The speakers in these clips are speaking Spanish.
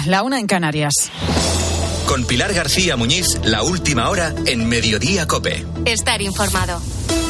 la 1 en Canarias. Con Pilar García Muñiz, la última hora en Mediodía COPE. Estar informado.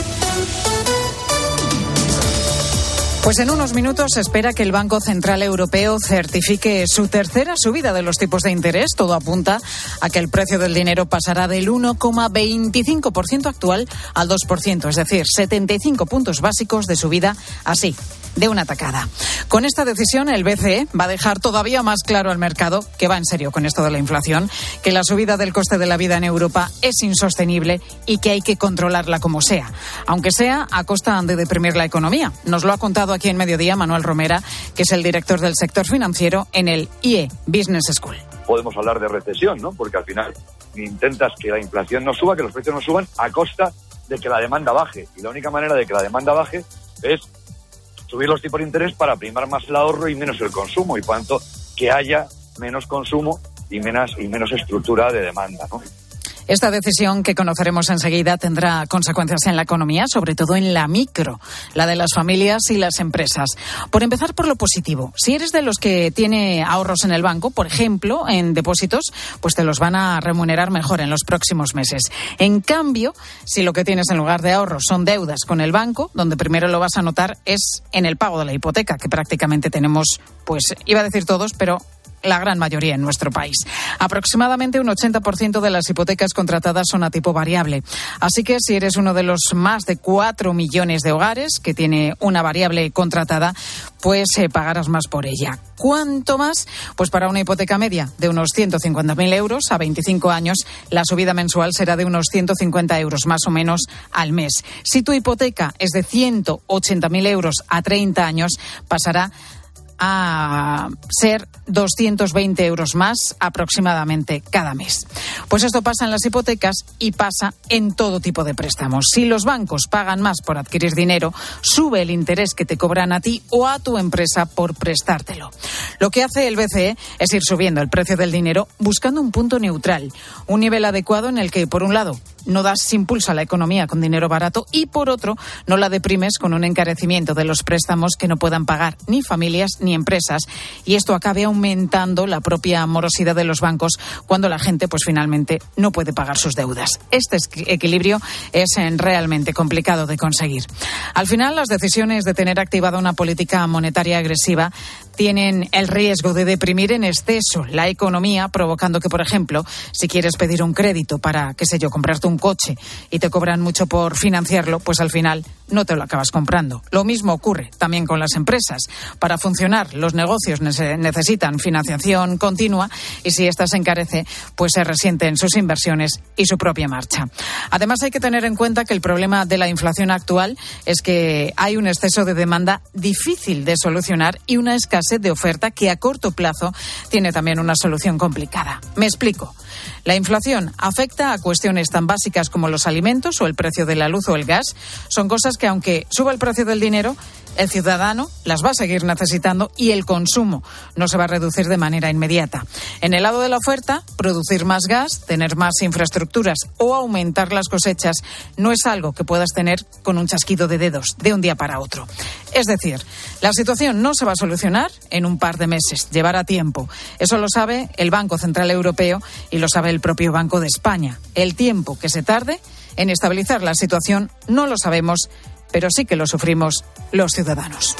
Pues en unos minutos se espera que el Banco Central Europeo certifique su tercera subida de los tipos de interés. Todo apunta a que el precio del dinero pasará del 1,25% actual al 2%, es decir, 75 puntos básicos de subida así, de una tacada. Con esta decisión, el BCE va a dejar todavía más claro al mercado que va en serio con esto de la inflación, que la subida del coste de la vida en Europa es insostenible y que hay que controlarla como sea, aunque sea a costa de deprimir la economía. Nos lo ha contado aquí en Mediodía Manuel Romera, que es el director del sector financiero en el IE Business School. Podemos hablar de recesión, ¿no? Porque al final intentas que la inflación no suba, que los precios no suban a costa de que la demanda baje. Y la única manera de que la demanda baje es subir los tipos de interés para primar más el ahorro y menos el consumo, y por tanto que haya menos consumo y menos estructura de demanda, ¿no? Esta decisión, que conoceremos enseguida, tendrá consecuencias en la economía, sobre todo en la micro, la de las familias y las empresas. Por empezar por lo positivo, si eres de los que tiene ahorros en el banco, por ejemplo, en depósitos, pues te los van a remunerar mejor en los próximos meses. En cambio, si lo que tienes en lugar de ahorros son deudas con el banco, donde primero lo vas a notar es en el pago de la hipoteca, que prácticamente tenemos, pues iba a decir todos, pero la gran mayoría en nuestro país. Aproximadamente un 80% de las hipotecas contratadas son a tipo variable. Así que si eres uno de los más de 4 millones de hogares que tiene una variable contratada, pues pagarás más por ella. ¿Cuánto más? Pues para una hipoteca media de unos 150.000 euros a 25 años, la subida mensual será de unos 150 euros más o menos al mes. Si tu hipoteca es de 180.000 euros a 30 años, pasará a ser 220 euros más aproximadamente cada mes. Pues esto pasa en las hipotecas y pasa en todo tipo de préstamos. Si los bancos pagan más por adquirir dinero, sube el interés que te cobran a ti o a tu empresa por prestártelo. Lo que hace el BCE es ir subiendo el precio del dinero buscando un punto neutral, un nivel adecuado en el que, por un lado, no das impulso a la economía con dinero barato y, por otro, no la deprimes con un encarecimiento de los préstamos que no puedan pagar ni familias ni empresas, y esto acabe aumentando la propia morosidad de los bancos cuando la gente pues finalmente no puede pagar sus deudas. Este equilibrio es realmente complicado de conseguir. Al final, las decisiones de tener activada una política monetaria agresiva tienen el riesgo de deprimir en exceso la economía, provocando que, por ejemplo, si quieres pedir un crédito para, qué sé yo, comprarte un coche y te cobran mucho por financiarlo, pues al final no te lo acabas comprando. Lo mismo ocurre también con las empresas. Para funcionar, los negocios necesitan financiación continua y si ésta se encarece, pues se resienten sus inversiones y su propia marcha. Además, hay que tener en cuenta que el problema de la inflación actual es que hay un exceso de demanda difícil de solucionar y una escasez de oferta que a corto plazo tiene también una solución complicada. Me explico. La inflación afecta a cuestiones tan básicas como los alimentos o el precio de la luz o el gas. Son cosas que, aunque suba el precio del dinero, el ciudadano las va a seguir necesitando y el consumo no se va a reducir de manera inmediata. En el lado de la oferta, producir más gas, tener más infraestructuras o aumentar las cosechas no es algo que puedas tener con un chasquido de dedos de un día para otro. Es decir, la situación no se va a solucionar en un par de meses, llevará tiempo. Eso lo sabe el Banco Central Europeo y lo sabe el propio Banco de España. El tiempo que se tarde en estabilizar la situación no lo sabemos, pero sí que lo sufrimos los ciudadanos.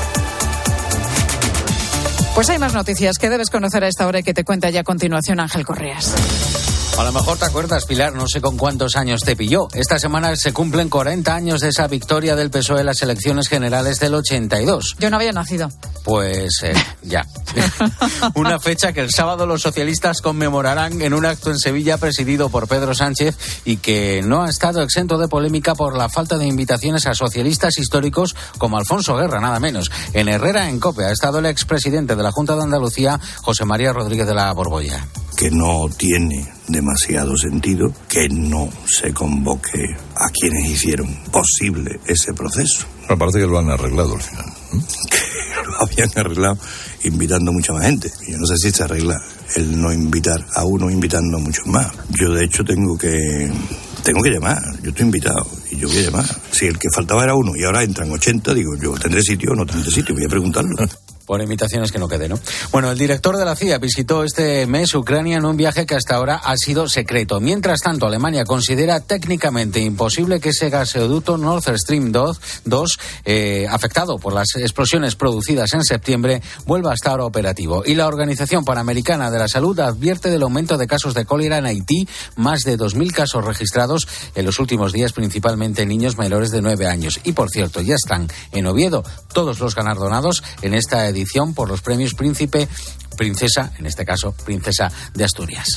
Pues hay más noticias que debes conocer a esta hora y que te cuenta ya a continuación Ángel Correas. A lo mejor te acuerdas, Pilar, no sé con cuántos años te pilló. Esta semana se cumplen 40 años de esa victoria del PSOE en las elecciones generales del 82. Yo no había nacido. Pues ya. Una fecha que el sábado los socialistas conmemorarán en un acto en Sevilla presidido por Pedro Sánchez y que no ha estado exento de polémica por la falta de invitaciones a socialistas históricos como Alfonso Guerra, nada menos. En Herrera, en COPE, ha estado el expresidente de la Junta de Andalucía, José María Rodríguez de la Borbolla. Que no tiene demasiado sentido que no se convoque a quienes hicieron posible ese proceso. Me parece que lo han arreglado al final. Que lo habían arreglado invitando mucha más gente. Yo no sé si se arregla el no invitar a uno invitando a muchos más. Yo de hecho tengo que llamar. Yo estoy invitado y yo voy a llamar. Si el que faltaba era uno y ahora entran 80, digo, yo tendré sitio o no tendré sitio, voy a preguntarlo. Por imitaciones que no quede, ¿no? Bueno, el director de la CIA visitó este mes Ucrania en un viaje que hasta ahora ha sido secreto. Mientras tanto, Alemania considera técnicamente imposible que ese gasoducto Nord Stream 2, afectado por las explosiones producidas en septiembre, vuelva a estar operativo. Y la Organización Panamericana de la Salud advierte del aumento de casos de cólera en Haití, más de 2.000 casos registrados en los últimos días, principalmente en niños menores de 9 años. Y, por cierto, ya están en Oviedo todos los galardonados en esta edición por los premios Príncipe, Princesa, en este caso, Princesa de Asturias.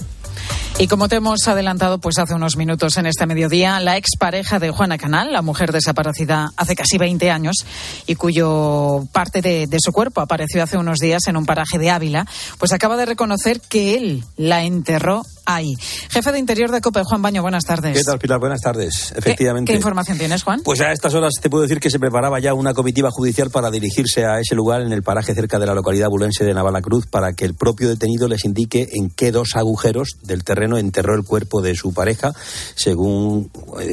Y como te hemos adelantado pues hace unos minutos en este mediodía, la expareja de Juana Canal, la mujer desaparecida hace casi 20 años y cuyo parte de su cuerpo apareció hace unos días en un paraje de Ávila, pues acaba de reconocer que él la enterró ahí. Jefe de Interior de COPE, Juan Baño, buenas tardes. ¿Qué tal, Pilar? Buenas tardes. Efectivamente. ¿Qué información tienes, Juan? Pues a estas horas te puedo decir que se preparaba ya una comitiva judicial para dirigirse a ese lugar en el paraje cerca de la localidad bulense de Navalacruz para que el propio detenido les indique en qué 2 agujeros del terreno enterró el cuerpo de su pareja, según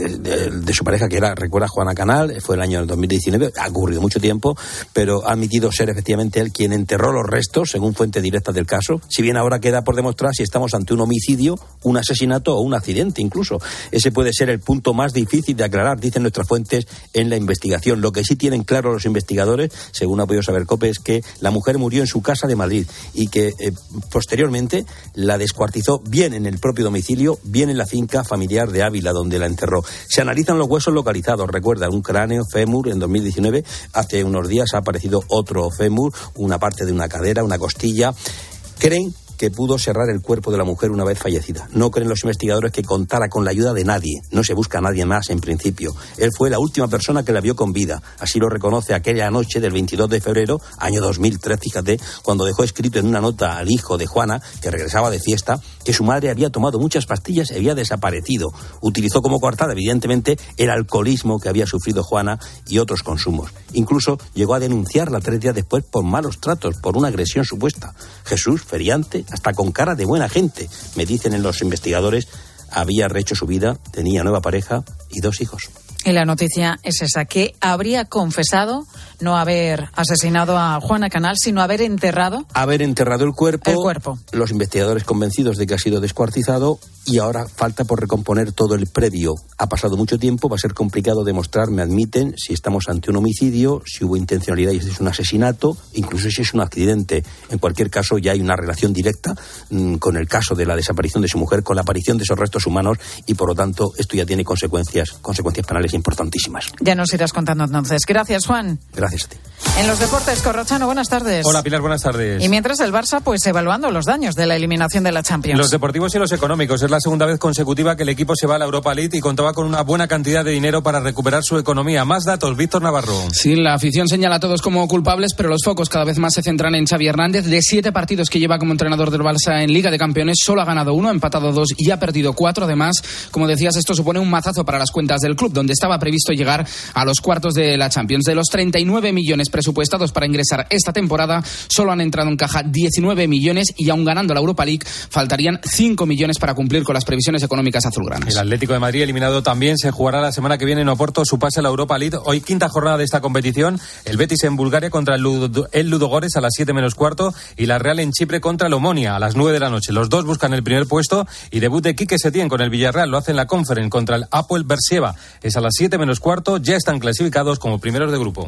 de su pareja, que era, recuerda, Juana Canal. Fue el año 2019, ha ocurrido mucho tiempo, pero ha admitido ser efectivamente él quien enterró los restos, según fuentes directas del caso. Si bien ahora queda por demostrar si estamos ante un homicidio, un asesinato o un accidente incluso. Ese puede ser el punto más difícil de aclarar, dicen nuestras fuentes en la investigación. Lo que sí tienen claro los investigadores, según ha podido saber COPE, es que la mujer murió en su casa de Madrid y que posteriormente la descuartizó bien en el propio domicilio, bien en la finca familiar de Ávila, donde la enterró. Se analizan los huesos localizados, recuerda, un cráneo, fémur, en 2019. Hace unos días ha aparecido otro fémur, una parte de una cadera, una costilla. Creen que pudo cerrar el cuerpo de la mujer una vez fallecida. No creen los investigadores que contara con la ayuda de nadie. No se busca a nadie más en principio. Él fue la última persona que la vio con vida. Así lo reconoce aquella noche del 22 de febrero, año 2003, fíjate, cuando dejó escrito en una nota al hijo de Juana, que regresaba de fiesta, que su madre había tomado muchas pastillas y había desaparecido. Utilizó como coartada, evidentemente, el alcoholismo que había sufrido Juana y otros consumos. Incluso llegó a denunciarla 3 días después por malos tratos, por una agresión supuesta. Jesús, feriante, hasta con cara de buena gente, me dicen en los investigadores, había rehecho su vida, tenía nueva pareja y 2 hijos. Y la noticia es esa, que habría confesado no haber asesinado a Juana Canal, sino haber enterrado... Haber enterrado el cuerpo. El cuerpo. Los investigadores convencidos de que ha sido descuartizado y ahora falta por recomponer todo el previo. Ha pasado mucho tiempo, va a ser complicado demostrar, me admiten, si estamos ante un homicidio, si hubo intencionalidad y si es un asesinato, incluso si es un accidente. En cualquier caso, ya hay una relación directa con el caso de la desaparición de su mujer, con la aparición de esos restos humanos y, por lo tanto, esto ya tiene consecuencias penales importantísimas. Ya nos irás contando entonces. Gracias, Juan. Gracias a ti. En los deportes, Corrochano, buenas tardes. Hola, Pilar, buenas tardes. Y mientras el Barça, pues evaluando los daños de la eliminación de la Champions. Los deportivos y los económicos. Es la segunda vez consecutiva que el equipo se va a la Europa League y contaba con una buena cantidad de dinero para recuperar su economía. Más datos, Víctor Navarro. Sí, la afición señala a todos como culpables, pero los focos cada vez más se centran en Xavi Hernández. De 7 partidos que lleva como entrenador del Barça en Liga de Campeones, solo ha ganado 1, ha empatado 2 y ha perdido 4. Además, como decías, esto supone un mazazo para las cuentas del club, donde estaba previsto llegar a los cuartos de la Champions. De los 39 millones presupuestados para ingresar esta temporada, solo han entrado en caja 19 millones y aún ganando la Europa League faltarían 5 millones para cumplir con las previsiones económicas azulgranas. El Atlético de Madrid, eliminado también, se jugará la semana que viene en Oporto su pase a la Europa League. Hoy 5ª jornada de esta competición. El Betis en Bulgaria contra el Ludogorets a las 7:15 y la Real en Chipre contra el Omonia a las 9 de la noche. Los dos buscan el primer puesto y debut de Quique Setién con el Villarreal. Lo hace en la Conference contra el Apoel Beersheva. Es a las 7:15. Ya están clasificados como primeros de grupo.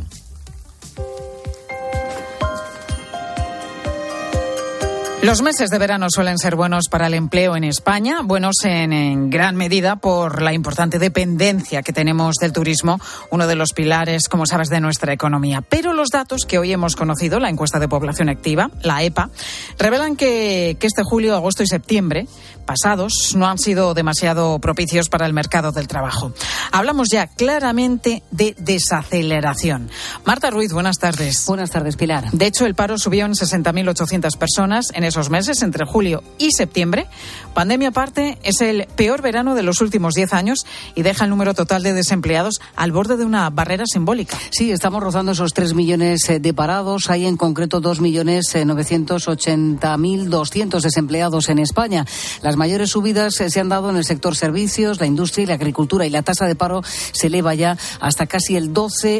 Los meses de verano suelen ser buenos para el empleo en España, buenos en gran medida por la importante dependencia que tenemos del turismo, uno de los pilares, como sabes, de nuestra economía. Pero los datos que hoy hemos conocido, la encuesta de población activa, la EPA, revelan que este julio, agosto y septiembre pasados no han sido demasiado propicios para el mercado del trabajo. Hablamos ya claramente de desaceleración. Marta Ruiz, buenas tardes. Buenas tardes, Pilar. De hecho, el paro subió en 60.800 personas. En esos meses, entre julio y septiembre. Pandemia aparte, es el peor verano de los últimos 10 años y deja el número total de desempleados al borde de una barrera simbólica. Sí, estamos rozando esos 3 millones de parados. Hay en concreto 2.980.200 desempleados en España. Las mayores subidas se han dado en el sector servicios, la industria y la agricultura, y la tasa de paro se eleva ya hasta casi el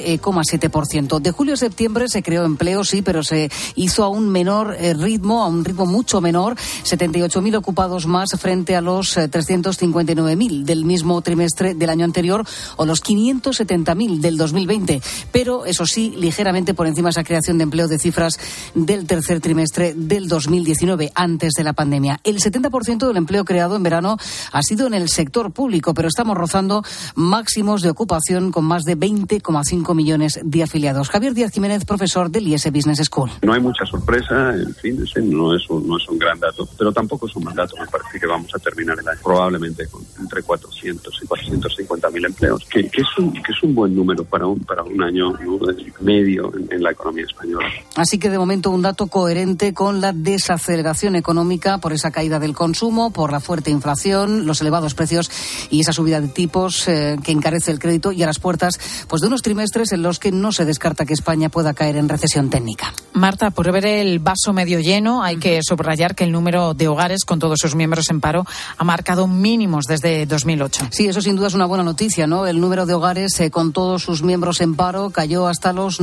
12,7%. De julio a septiembre se creó empleo, sí, pero se hizo a un menor ritmo, a un ritmo mucho menor, 78.000 ocupados más frente a los 359.000 del mismo trimestre del año anterior o los 570.000 del 2020. Pero, eso sí, ligeramente por encima de esa creación de empleo de cifras del tercer trimestre del 2019, antes de la pandemia. El 70% del empleo creado en verano ha sido en el sector público, pero estamos rozando máximos de ocupación con más de 20,5 millones de afiliados. Javier Díaz Jiménez, profesor del IES Business School. No hay mucha sorpresa, en fin, no es un gran dato, pero tampoco es un mal dato. Me parece que vamos a terminar el año probablemente con entre 400 y 450.000 empleos, que es un buen número para un año, ¿no?, medio en la economía española. Así que de momento un dato coherente con la desaceleración económica por esa caída del consumo, por la fuerte inflación, los elevados precios y esa subida de tipos que encarece el crédito, y a las puertas pues de unos trimestres en los que no se descarta que España pueda caer en recesión técnica. Marta, por ver el vaso medio lleno, hay que subrayar que el número de hogares con todos sus miembros en paro ha marcado mínimos desde 2008. Sí, eso sin duda es una buena noticia, ¿no? El número de hogares con todos sus miembros en paro cayó hasta los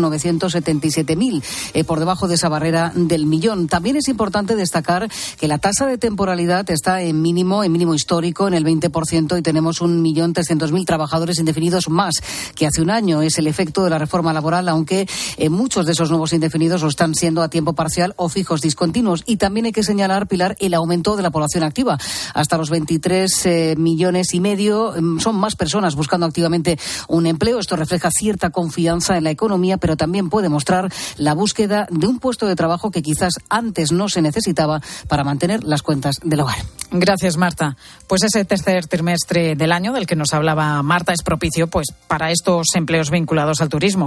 977.000, por debajo de esa barrera del millón. También es importante destacar que la tasa de temporalidad está en mínimo histórico, en el 20%, y tenemos 1.300.000 trabajadores indefinidos más que hace un año. Es el efecto de la reforma laboral, aunque muchos de esos nuevos indefinidos lo están siendo a tiempo parcial o fijos discontinuos. Y también hay que señalar, Pilar, el aumento de la población activa. Hasta los 23,5 millones son más personas buscando activamente un empleo. Esto refleja cierta confianza en la economía, pero también puede mostrar la búsqueda de un puesto de trabajo que quizás antes no se necesitaba para mantener las cuentas del hogar. Gracias, Marta. Pues ese tercer trimestre del año del que nos hablaba Marta es propicio pues para estos empleos vinculados al turismo,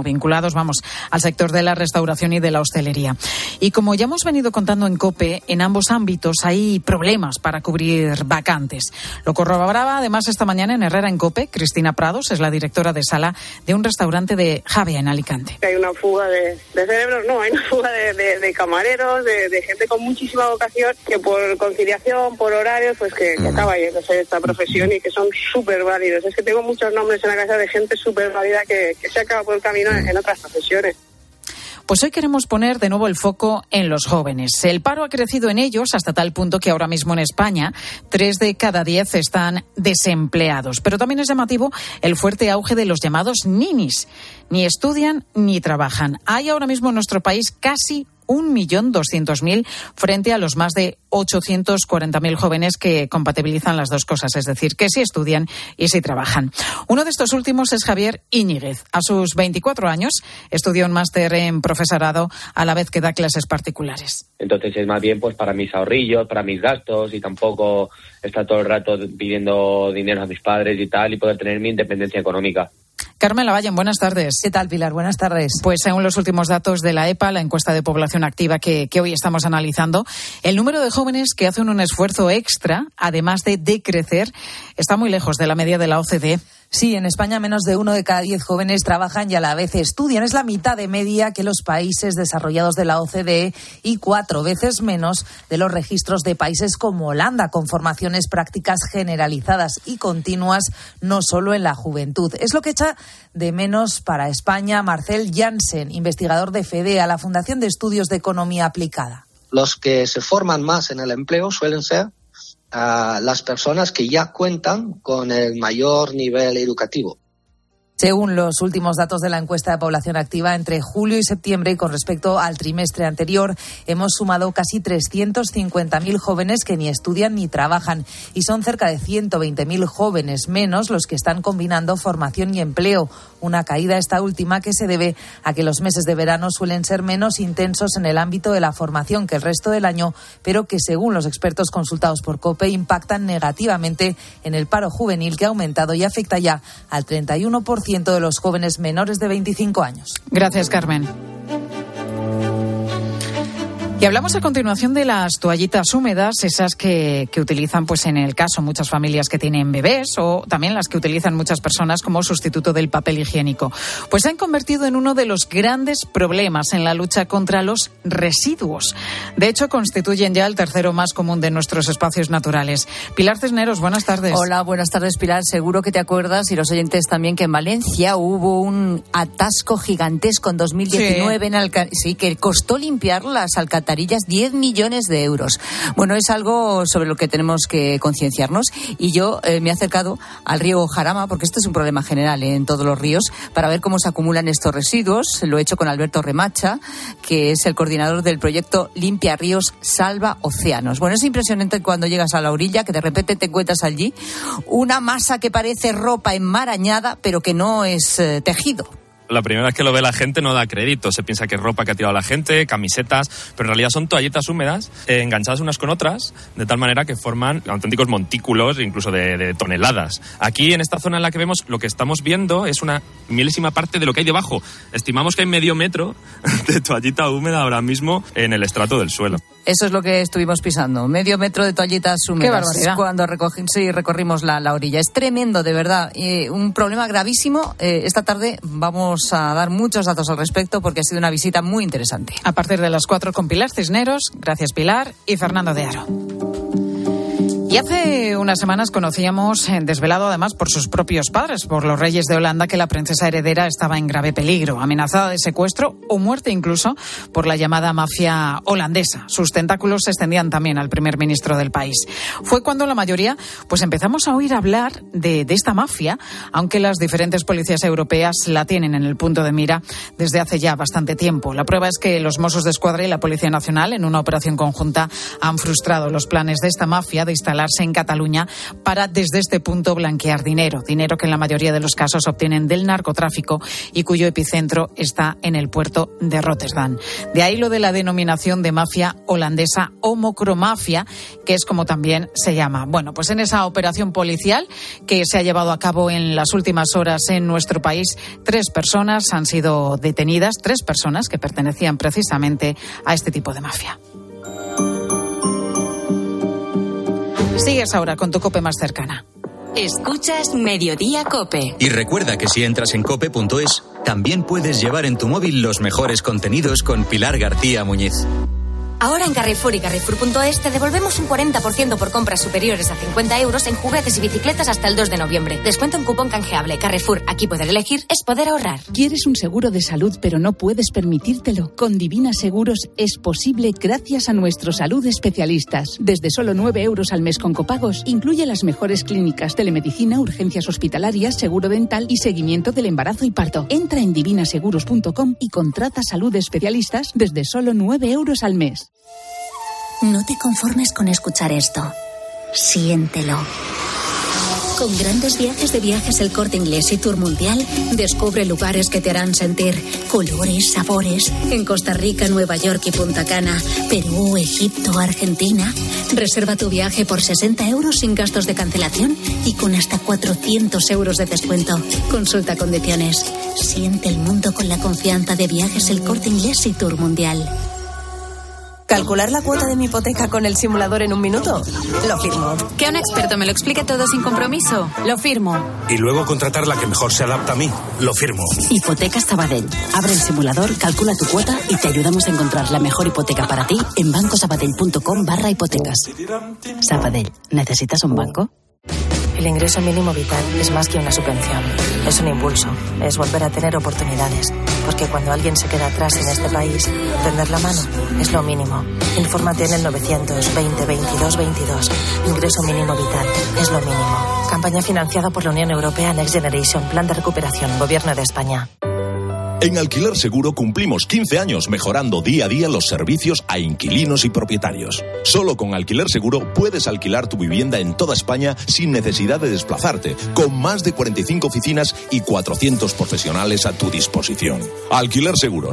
al sector de la restauración y de la hostelería. Y como ya hemos venido contando en COPE, en ambos ámbitos hay problemas para cubrir vacantes. Lo corroboraba además esta mañana en Herrera en COPE Cristina Prados, es la directora de sala de un restaurante de Javia en Alicante. Hay una fuga de cerebros, hay una fuga de camareros, de gente con muchísima vocación que por conciliación, por horarios, pues que acaba yéndose esta profesión y que son súper válidos. Es que tengo muchos nombres en la casa de gente súper válida que se acaba por el camino en otras profesiones. Pues hoy queremos poner de nuevo el foco en los jóvenes. El paro ha crecido en ellos hasta tal punto que ahora mismo en España 3 de cada 10 están desempleados. Pero también es llamativo el fuerte auge de los llamados ninis. Ni estudian ni trabajan. Hay ahora mismo en nuestro país casi 1.200.000 frente a los más de 840.000 jóvenes que compatibilizan las dos cosas, es decir, que sí estudian y sí trabajan. Uno de estos últimos es Javier Íñiguez. A sus 24 años estudió un máster en profesorado a la vez que da clases particulares. Entonces es más bien pues para mis ahorrillos, para mis gastos, y tampoco estar todo el rato pidiendo dinero a mis padres y tal, y poder tener mi independencia económica. Carmen Lavallen, buenas tardes. ¿Qué tal, Pilar? Buenas tardes. Pues según los últimos datos de la EPA, la encuesta de población activa que hoy estamos analizando, el número de jóvenes que hacen un esfuerzo extra, además de decrecer, está muy lejos de la media de la OCDE. Sí, en España menos de 1 de cada 10 jóvenes trabajan y a la vez estudian. Es la mitad de media que los países desarrollados de la OCDE y 4 veces menos de los registros de países como Holanda, con formaciones prácticas generalizadas y continuas, no solo en la juventud. Es lo que echa de menos para España Marcel Jansen, investigador de FEDEA, la Fundación de Estudios de Economía Aplicada. Los que se forman más en el empleo suelen ser las personas que ya cuentan con el mayor nivel educativo. Según los últimos datos de la encuesta de población activa, entre julio y septiembre, y con respecto al trimestre anterior, hemos sumado casi 350.000 jóvenes que ni estudian ni trabajan, y son cerca de 120.000 jóvenes menos los que están combinando formación y empleo. Una caída esta última que se debe a que los meses de verano suelen ser menos intensos en el ámbito de la formación que el resto del año, pero que, según los expertos consultados por COPE, impactan negativamente en el paro juvenil, que ha aumentado y afecta ya al 31% de los jóvenes menores de 25 años. Gracias, Carmen. Y hablamos a continuación de las toallitas húmedas, esas que utilizan, pues en el caso, muchas familias que tienen bebés, o también las que utilizan muchas personas como sustituto del papel higiénico. Pues se han convertido en uno de los grandes problemas en la lucha contra los residuos. De hecho, constituyen ya el tercero más común de nuestros espacios naturales. Pilar Cisneros, buenas tardes. Hola, buenas tardes, Pilar. Seguro que te acuerdas, y los oyentes también, que en Valencia hubo un atasco gigantesco en 2019 que costó limpiar las alcantarillas 10 millones de euros. Bueno, es algo sobre lo que tenemos que concienciarnos, y yo me he acercado al río Jarama, porque esto es un problema general en todos los ríos, para ver cómo se acumulan estos residuos. Lo he hecho con Alberto Remacha, que es el coordinador del proyecto Limpia Ríos, Salva Océanos. Bueno, es impresionante cuando llegas a la orilla, que de repente te encuentras allí una masa que parece ropa enmarañada, pero que no es tejido. La primera vez que lo ve la gente no da crédito, se piensa que es ropa que ha tirado la gente, camisetas, pero en realidad son toallitas húmedas enganchadas unas con otras, de tal manera que forman auténticos montículos, incluso de toneladas. Aquí, en esta zona en la que vemos, lo que estamos viendo es una milésima parte de lo que hay debajo. Estimamos que hay medio metro de toallita húmeda ahora mismo en el estrato del suelo. Eso es lo que estuvimos pisando, medio metro de toallitas húmedas. ¡Qué barbaridad! Cuando recorrimos la orilla. Es tremendo, de verdad. Un problema gravísimo. Esta tarde vamos a dar muchos datos al respecto, porque ha sido una visita muy interesante. A partir de las 4 con Pilar Cisneros. Gracias, Pilar. Y Fernando de Aro. Y hace unas semanas conocíamos, desvelado además por sus propios padres, por los reyes de Holanda, que la princesa heredera estaba en grave peligro, amenazada de secuestro o muerte incluso por la llamada mafia holandesa. Sus tentáculos se extendían también al primer ministro del país. Fue cuando la mayoría pues empezamos a oír hablar de esta mafia, aunque las diferentes policías europeas la tienen en el punto de mira desde hace ya bastante tiempo. La prueba es que los Mossos d'Esquadra y la Policía Nacional, en una operación conjunta, han frustrado los planes de esta mafia de instalarse en Cataluña para, desde este punto, blanquear dinero que en la mayoría de los casos obtienen del narcotráfico y cuyo epicentro está en el puerto de Rotterdam. De ahí lo de la denominación de mafia holandesa o mocromafia, que es como también se llama. Bueno, pues en esa operación policial que se ha llevado a cabo en las últimas horas en nuestro país, 3 personas han sido detenidas, 3 personas que pertenecían precisamente a este tipo de mafia. Sigues ahora con tu COPE más cercana. Escuchas Mediodía COPE. Y recuerda que si entras en cope.es, también puedes llevar en tu móvil los mejores contenidos con Pilar García Muñiz. Ahora en Carrefour y Carrefour.es te devolvemos un 40% por compras superiores a 50 euros en juguetes y bicicletas hasta el 2 de noviembre. Descuento en cupón canjeable. Carrefour, aquí poder elegir es poder ahorrar. ¿Quieres un seguro de salud pero no puedes permitírtelo? Con Divina Seguros es posible gracias a nuestros salud especialistas. Desde solo 9 euros al mes con copagos, incluye las mejores clínicas, telemedicina, urgencias hospitalarias, seguro dental y seguimiento del embarazo y parto. Entra en divinaseguros.com y contrata salud especialistas desde solo 9 euros al mes. No te conformes con escuchar esto. Siéntelo. Con grandes viajes de Viajes El Corte Inglés y Tour Mundial, descubre lugares que te harán sentir colores, sabores. En Costa Rica, Nueva York y Punta Cana, Perú, Egipto, Argentina. Reserva tu viaje por 60 euros sin gastos de cancelación y con hasta 400 euros de descuento. Consulta condiciones. Siente el mundo con la confianza de Viajes El Corte Inglés y Tour Mundial. ¿Calcular la cuota de mi hipoteca con el simulador en un minuto? Lo firmo. Que un experto me lo explique todo sin compromiso. Lo firmo. Y luego contratar la que mejor se adapta a mí. Lo firmo. Hipotecas Sabadell. Abre el simulador, calcula tu cuota y te ayudamos a encontrar la mejor hipoteca para ti en bancosabadell.com/hipotecas. Sabadell. ¿Necesitas un banco? El ingreso mínimo vital es más que una subvención. Es un impulso. Es volver a tener oportunidades. Porque cuando alguien se queda atrás en este país, tender la mano es lo mínimo. Infórmate en el 920 22 22. Ingreso mínimo vital es lo mínimo. Campaña financiada por la Unión Europea Next Generation. Plan de recuperación. Gobierno de España. En Alquiler Seguro cumplimos 15 años mejorando día a día los servicios a inquilinos y propietarios. Solo con Alquiler Seguro puedes alquilar tu vivienda en toda España sin necesidad de desplazarte, con más de 45 oficinas y 400 profesionales a tu disposición. Alquiler Seguro,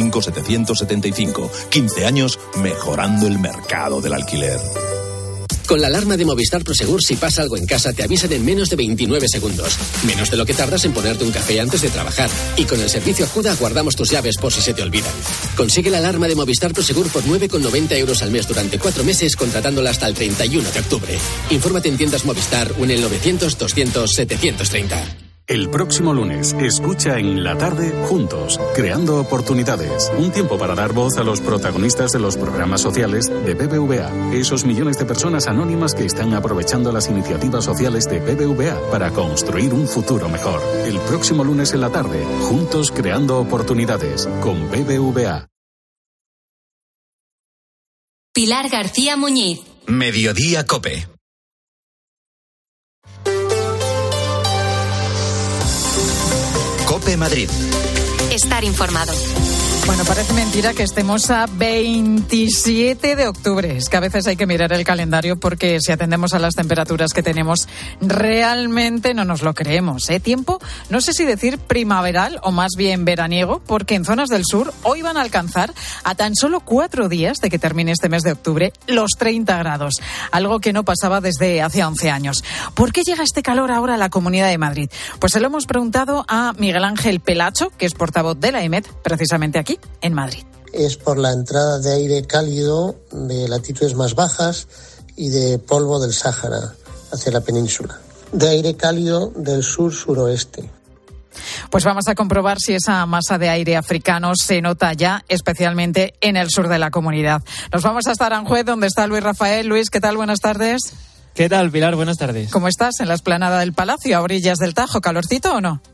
910-775-775. 15 años mejorando el mercado del alquiler. Con la alarma de Movistar Prosegur, si pasa algo en casa, te avisan en menos de 29 segundos. Menos de lo que tardas en ponerte un café antes de trabajar. Y con el servicio Ajuda guardamos tus llaves por si se te olvidan. Consigue la alarma de Movistar Prosegur por 9,90 € al mes durante 4 meses, contratándola hasta el 31 de octubre. Infórmate en tiendas Movistar o en el 900-200-730. El próximo lunes, escucha en La Tarde Juntos, creando oportunidades. Un tiempo para dar voz a los protagonistas de los programas sociales de BBVA. Esos millones de personas anónimas que están aprovechando las iniciativas sociales de BBVA para construir un futuro mejor. El próximo lunes en la tarde, Juntos creando oportunidades, con BBVA. Pilar García Muñiz. Mediodía COPE. COPE Madrid. Estar informado. Bueno, parece mentira que estemos a 27 de octubre. Es que a veces hay que mirar el calendario porque si atendemos a las temperaturas que tenemos, realmente no nos lo creemos, ¿eh? Tiempo, no sé si decir primaveral o más bien veraniego, porque en zonas del sur hoy van a alcanzar a tan solo 4 días de que termine este mes de octubre los 30 grados, algo que no pasaba desde hace 11 años. ¿Por qué llega este calor ahora a la Comunidad de Madrid? Pues se lo hemos preguntado a Miguel Ángel Pelacho, que es portavoz de la EMET, precisamente aquí en Madrid. Es por la entrada de aire cálido de latitudes más bajas y de polvo del Sáhara hacia la península. De aire cálido del sur-suroeste. Pues vamos a comprobar si esa masa de aire africano se nota ya, especialmente en el sur de la comunidad. Nos vamos hasta Aranjuez, donde está Luis Rafael. Luis, ¿qué tal? Buenas tardes. ¿Qué tal, Pilar? Buenas tardes. ¿Cómo estás en la explanada del Palacio, a orillas del Tajo? ¿Calorcito o no?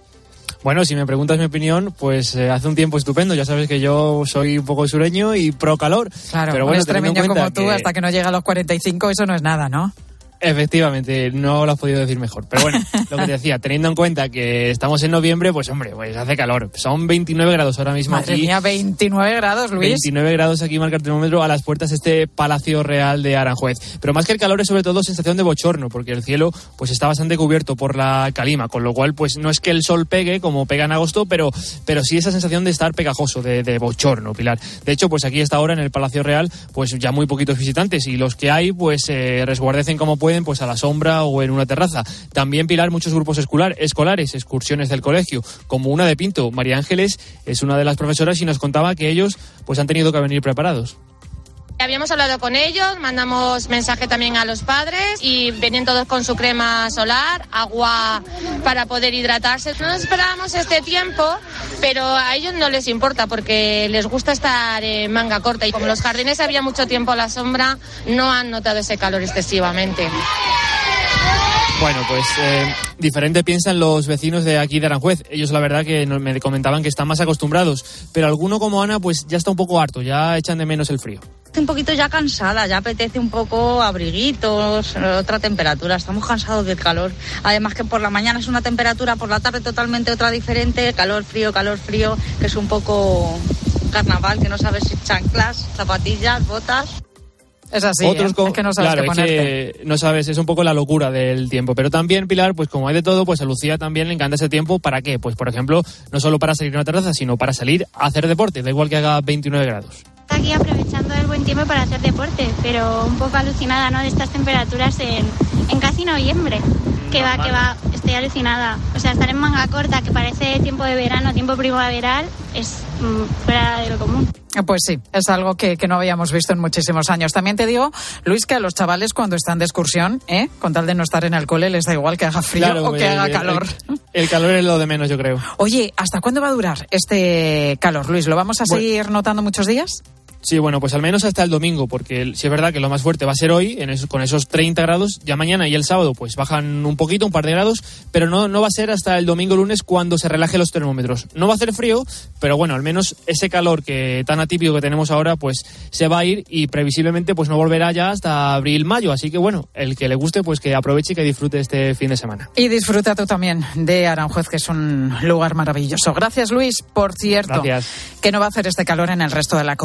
Bueno, si me preguntas mi opinión, pues hace un tiempo estupendo. Ya sabes que yo soy un poco sureño y pro calor. Claro, pero un bueno, extremeño como tú, hasta que no llega a los 45, eso no es nada, ¿no? Efectivamente, no lo has podido decir mejor. Pero bueno, lo que te decía, teniendo en cuenta que estamos en noviembre, pues hombre, pues hace calor. Son 29 grados ahora mismo. Madre aquí. Mía, 29 grados, Luis. 29 grados aquí marca el termómetro a las puertas de este Palacio Real de Aranjuez. Pero más que el calor es sobre todo sensación de bochorno, porque el cielo pues está bastante cubierto por la calima, con lo cual pues no es que el sol pegue como pega en agosto, pero sí esa sensación de estar pegajoso, de bochorno, Pilar. De hecho, pues aquí a esta hora en el Palacio Real, pues ya muy poquitos visitantes, y los que hay pues resguardecen como pueden pues a la sombra o en una terraza. También, Pilar, muchos grupos escolares, excursiones del colegio, como una de Pinto. María Ángeles es una de las profesoras y nos contaba que ellos pues han tenido que venir preparados. Habíamos hablado con ellos, mandamos mensaje también a los padres y venían todos con su crema solar, agua para poder hidratarse. No nos esperábamos este tiempo, pero a ellos no les importa porque les gusta estar en manga corta, y como los jardines había mucho tiempo a la sombra, no han notado ese calor excesivamente. Bueno, pues diferente piensan los vecinos de aquí de Aranjuez. Ellos la verdad que me comentaban que están más acostumbrados, pero alguno como Ana pues ya está un poco harto, ya echan de menos el frío. Estoy un poquito ya cansada, ya apetece un poco abriguitos, otra temperatura, estamos cansados del calor. Además que por la mañana es una temperatura, por la tarde totalmente otra diferente, calor, frío, que es un poco carnaval, que no sabes si chanclas, zapatillas, botas. Es así, es que no sabes qué ponerte. No sabes, es un poco la locura del tiempo. Pero también, Pilar, pues como hay de todo, pues a Lucía también le encanta ese tiempo. ¿Para qué? Pues por ejemplo, no solo para salir a una terraza, sino para salir a hacer deporte, da igual que haga 29 grados. Aquí aprovechando el buen tiempo para hacer deporte, pero un poco alucinada, ¿no?, de estas temperaturas en casi noviembre. Que va, estoy alucinada. O sea, estar en manga corta, que parece tiempo de verano, tiempo primaveral, es fuera de lo común. Pues sí, es algo que no habíamos visto en muchísimos años. También te digo, Luis, que a los chavales cuando están de excursión, con tal de no estar en el cole, les da igual que haga frío o que haga calor. El calor es lo de menos, yo creo. Oye, ¿hasta cuándo va a durar este calor, Luis? ¿Lo vamos a seguir notando muchos días? Sí, bueno, pues al menos hasta el domingo, porque sí es verdad que lo más fuerte va a ser hoy, con esos 30 grados. Ya mañana y el sábado pues bajan un poquito, un par de grados, pero no va a ser hasta el domingo, lunes, cuando se relajen los termómetros. No va a hacer frío, pero bueno, al menos ese calor que tan atípico que tenemos ahora pues se va a ir, y previsiblemente pues no volverá ya hasta abril, mayo. Así que bueno, el que le guste pues que aproveche y que disfrute este fin de semana. Y disfruta tú también de Aranjuez, que es un lugar maravilloso. Gracias, Luis. Por cierto, gracias. Que no va a hacer este calor en el resto de la comunidad.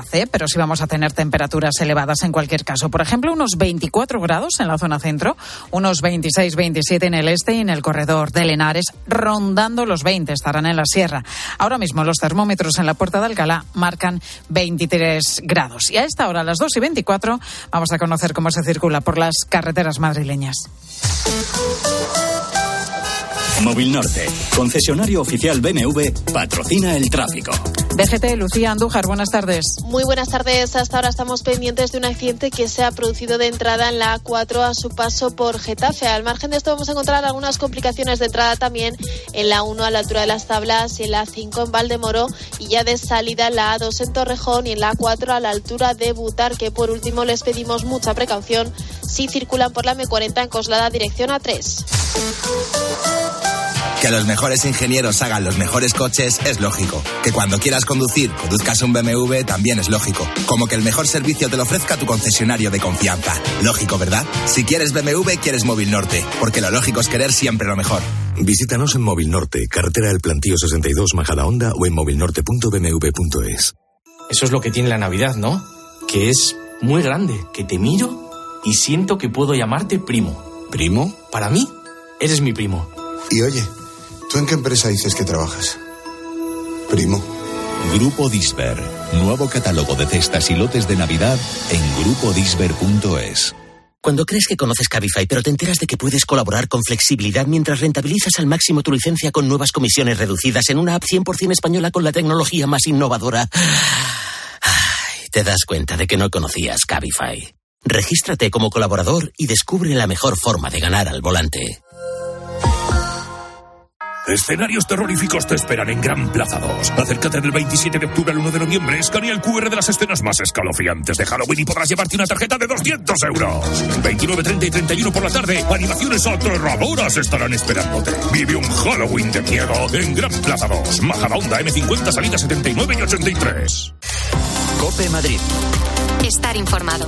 humedad, pero sí vamos a tener temperaturas elevadas en cualquier caso. Por ejemplo, unos 24 grados en la zona centro, unos 26, 27 en el este y en el corredor del Henares, rondando los 20 estarán en la sierra. Ahora mismo los termómetros en la Puerta de Alcalá marcan 23 grados. Y a esta hora, a las 2:24, vamos a conocer cómo se circula por las carreteras madrileñas. Móvil Norte, concesionario oficial BMW, patrocina el tráfico. DGT, Lucía Andújar, buenas tardes. Muy buenas tardes. Hasta ahora estamos pendientes de un accidente que se ha producido de entrada en la A4 a su paso por Getafe. Al margen de esto vamos a encontrar algunas complicaciones de entrada también en la 1 a la altura de Las Tablas y en la 5 en Valdemoro y ya de salida en la A2 en Torrejón y en la A4 a la altura de Butarque. Por último les pedimos mucha precaución si circulan por la M40 en Coslada dirección A3. Que los mejores ingenieros hagan los mejores coches es lógico. Que cuando quieras conducir, conduzcas un BMW también es lógico. Como que el mejor servicio te lo ofrezca tu concesionario de confianza. Lógico, ¿verdad? Si quieres BMW, quieres Móvil Norte. Porque lo lógico es querer siempre lo mejor. Visítanos en Móvil Norte, carretera del Plantío 62, Majadahonda o en movilnorte.bmw.es. Eso es lo que tiene la Navidad, ¿no? Que es muy grande, que te miro y siento que puedo llamarte primo. ¿Primo? Para mí, eres mi primo. Y oye, ¿tú en qué empresa dices que trabajas? Primo. Grupo Disber. Nuevo catálogo de cestas y lotes de Navidad en grupodisber.es. Cuando crees que conoces Cabify, pero te enteras de que puedes colaborar con flexibilidad mientras rentabilizas al máximo tu licencia con nuevas comisiones reducidas en una app 100% española con la tecnología más innovadora, te das cuenta de que no conocías Cabify. Regístrate como colaborador y descubre la mejor forma de ganar al volante. Escenarios terroríficos te esperan en Gran Plaza 2. Acércate del 27 de octubre al 1 de noviembre. Escanea el QR de las escenas más escalofriantes de Halloween y podrás llevarte una tarjeta de 200 euros. 29, 30 y 31 por la tarde, animaciones aterradoras estarán esperándote. Vive un Halloween de miedo en Gran Plaza 2. Majadahonda, M50, salida 79 y 83. COPE Madrid. Estar informado.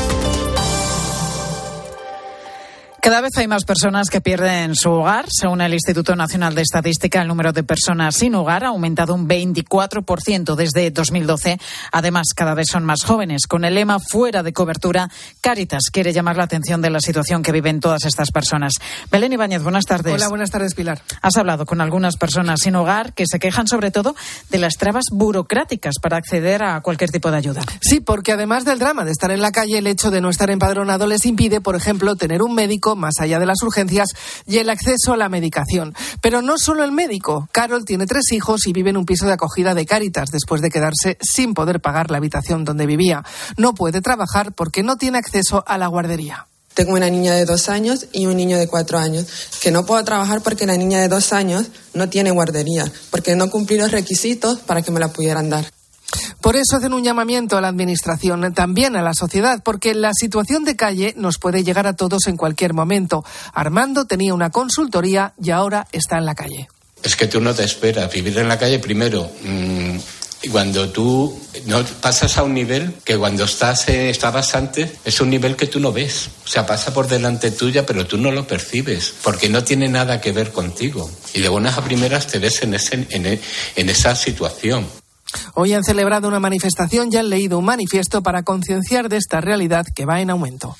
Cada vez hay más personas que pierden su hogar. Según el Instituto Nacional de Estadística, el número de personas sin hogar ha aumentado un 24% desde 2012. Además, cada vez son más jóvenes. Con el lema fuera de cobertura, Cáritas quiere llamar la atención de la situación que viven todas estas personas. Belén Ibáñez, buenas tardes. Hola, buenas tardes, Pilar. Has hablado con algunas personas sin hogar que se quejan sobre todo de las trabas burocráticas para acceder a cualquier tipo de ayuda. Sí, porque además del drama de estar en la calle, el hecho de no estar empadronado les impide, por ejemplo, tener un médico más allá de las urgencias y el acceso a la medicación. Pero no solo el médico. Carol tiene 3 hijos y vive en un piso de acogida de Cáritas después de quedarse sin poder pagar la habitación donde vivía. No puede trabajar porque no tiene acceso a la guardería. Tengo una niña de 2 años y un niño de 4 años, que no puedo trabajar porque la niña de 2 años no tiene guardería, porque no cumplí los requisitos para que me la pudieran dar. Por eso hacen un llamamiento a la Administración, también a la sociedad, porque la situación de calle nos puede llegar a todos en cualquier momento. Armando tenía una consultoría y ahora está en la calle. Es que tú no te esperas. Vivir en la calle primero. Y cuando tú no pasas a un nivel que cuando estabas antes, es un nivel que tú no ves. O sea, pasa por delante tuya, pero tú no lo percibes, porque no tiene nada que ver contigo. Y de buenas a primeras te ves en esa situación. Hoy han celebrado una manifestación y han leído un manifiesto para concienciar de esta realidad que va en aumento.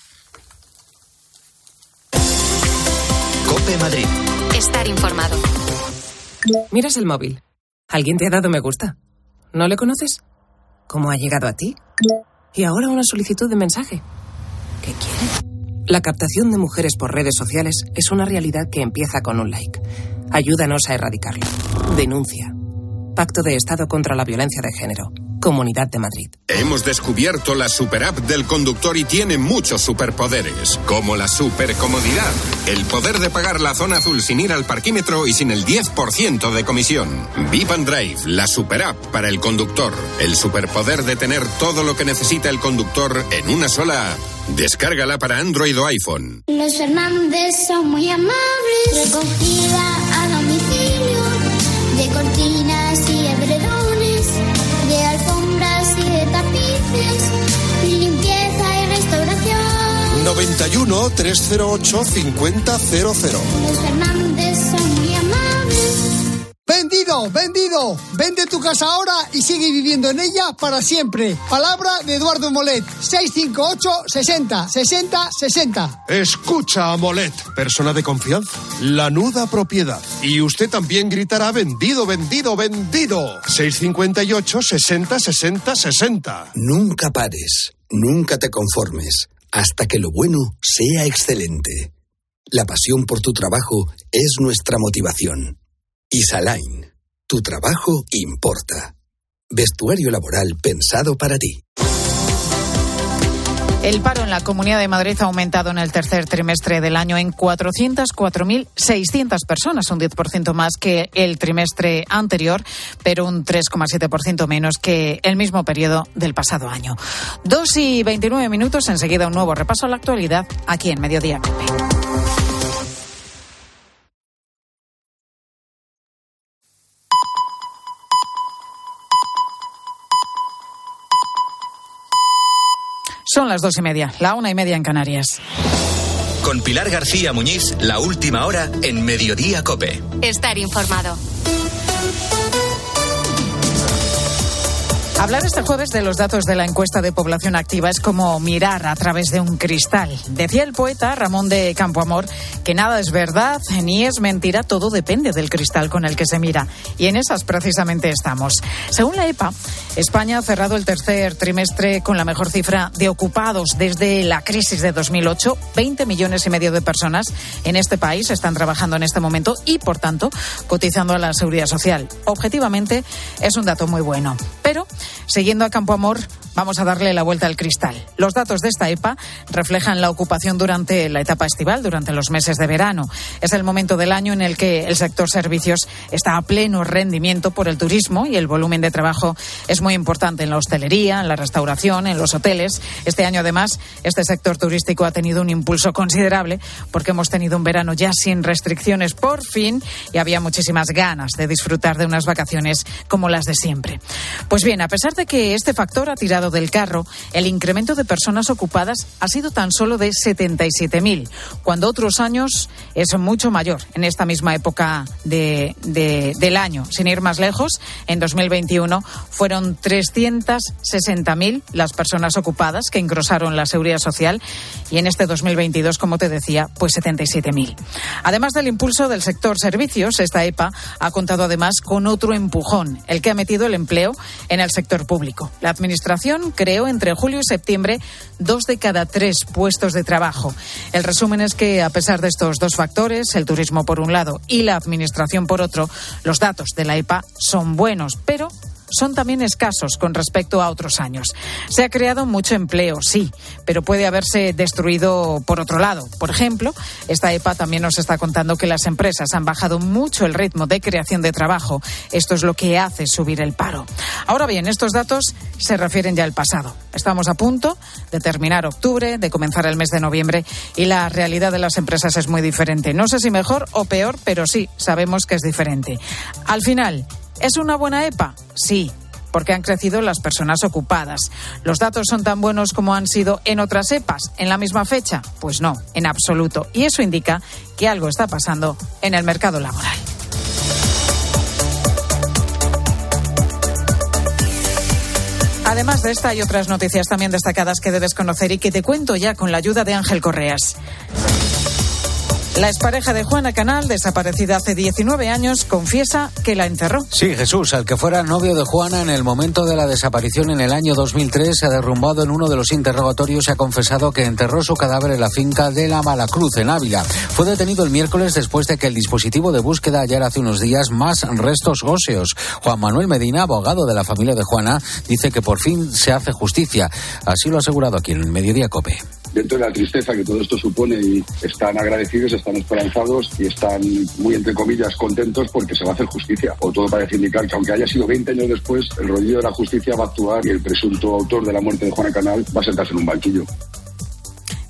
COPE Madrid. Estar informado. Miras el móvil. ¿Alguien te ha dado me gusta? ¿No le conoces? ¿Cómo ha llegado a ti? Y ahora una solicitud de mensaje. ¿Qué quiere? La captación de mujeres por redes sociales es una realidad que empieza con un like. Ayúdanos a erradicarlo. Denuncia. Pacto de Estado contra la Violencia de Género. Comunidad de Madrid. Hemos descubierto la superapp del conductor y tiene muchos superpoderes, como la supercomodidad, el poder de pagar la zona azul sin ir al parquímetro y sin el 10% de comisión. Vip and Drive, la superapp para el conductor, el superpoder de tener todo lo que necesita el conductor en una sola app. Descárgala para Android o iPhone. Los Fernández son muy amables, recogida a domicilio, de cortinas y edredones, de alfombras y de tapices, limpieza y restauración. 91 308 5000. Los Fernández son muy amables. ¡Bendito! Vendido, vendido. Vende tu casa ahora y sigue viviendo en ella para siempre. Palabra de Eduardo Molet. 658 60 60 60. Escucha a Molet, persona de confianza. Lanuda propiedad. Y usted también gritará vendido, vendido, vendido. 658 60 60 60. Nunca pares, nunca te conformes, hasta que lo bueno sea excelente. La pasión por tu trabajo es nuestra motivación. Isalain, tu trabajo importa. Vestuario laboral pensado para ti. El paro en la Comunidad de Madrid ha aumentado en el tercer trimestre del año en 404.600 personas, un 10% más que el trimestre anterior, pero un 3,7% menos que el mismo periodo del pasado año. 2:29, enseguida un nuevo repaso a la actualidad aquí en Mediodía COPE. Son las 2:30, la 1:30 en Canarias. Con Pilar García Muñiz, la última hora en Mediodía COPE. Estar informado. Hablar este jueves de los datos de la encuesta de población activa es como mirar a través de un cristal. Decía el poeta Ramón de Campoamor que nada es verdad ni es mentira, todo depende del cristal con el que se mira. Y en esas precisamente estamos. Según la EPA, España ha cerrado el tercer trimestre con la mejor cifra de ocupados desde la crisis de 2008. 20,5 millones de personas en este país están trabajando en este momento y, por tanto, cotizando a la Seguridad Social. Objetivamente, es un dato muy bueno. Pero, siguiendo a Campoamor, vamos a darle la vuelta al cristal. Los datos de esta EPA reflejan la ocupación durante la etapa estival, durante los meses de verano. Es el momento del año en el que el sector servicios está a pleno rendimiento por el turismo y el volumen de trabajo es muy importante en la hostelería, en la restauración, en los hoteles. Este año, además, este sector turístico ha tenido un impulso considerable porque hemos tenido un verano ya sin restricciones por fin y había muchísimas ganas de disfrutar de unas vacaciones como las de siempre. Pues bien, a pesar de que este factor ha tirado del carro, el incremento de personas ocupadas ha sido tan solo de 77.000, cuando otros años es mucho mayor en esta misma época del año. Sin ir más lejos, en 2021 fueron 360.000 las personas ocupadas que engrosaron la Seguridad Social y en este 2022, como te decía, pues 77.000. Además del impulso del sector servicios, esta EPA ha contado además con otro empujón, el que ha metido el empleo en el sector público. La Administración creó entre julio y septiembre 2 de cada 3 puestos de trabajo. El resumen es que, a pesar de estos dos factores, el turismo por un lado y la Administración por otro, los datos de la EPA son buenos, pero son también escasos con respecto a otros años. Se ha creado mucho empleo, sí, pero puede haberse destruido por otro lado. Por ejemplo, esta EPA también nos está contando que las empresas han bajado mucho el ritmo de creación de trabajo. Esto es lo que hace subir el paro. Ahora bien, estos datos se refieren ya al pasado. Estamos a punto de terminar octubre, de comenzar el mes de noviembre y la realidad de las empresas es muy diferente. No sé si mejor o peor, pero sí, sabemos que es diferente. Al final, ¿es una buena EPA? Sí, porque han crecido las personas ocupadas. ¿Los datos son tan buenos como han sido en otras EPAs en la misma fecha? Pues no, en absoluto. Y eso indica que algo está pasando en el mercado laboral. Además de esta, hay otras noticias también destacadas que debes conocer y que te cuento ya con la ayuda de Ángel Correas. La expareja de Juana Canal, desaparecida hace 19 años, confiesa que la enterró. Sí, Jesús, el que fuera novio de Juana en el momento de la desaparición en el año 2003, se ha derrumbado en uno de los interrogatorios y ha confesado que enterró su cadáver en la finca de la Malacruz, en Ávila. Fue detenido el miércoles después de que el dispositivo de búsqueda hallara hace unos días más restos óseos. Juan Manuel Medina, abogado de la familia de Juana, dice que por fin se hace justicia. Así lo ha asegurado aquí en Mediodía COPE. Dentro de la tristeza que todo esto supone, y están agradecidos, están esperanzados y están muy, entre comillas, contentos porque se va a hacer justicia. O todo parece indicar que, aunque haya sido 20 años después, el rodillo de la justicia va a actuar y el presunto autor de la muerte de Juana Canal va a sentarse en un banquillo.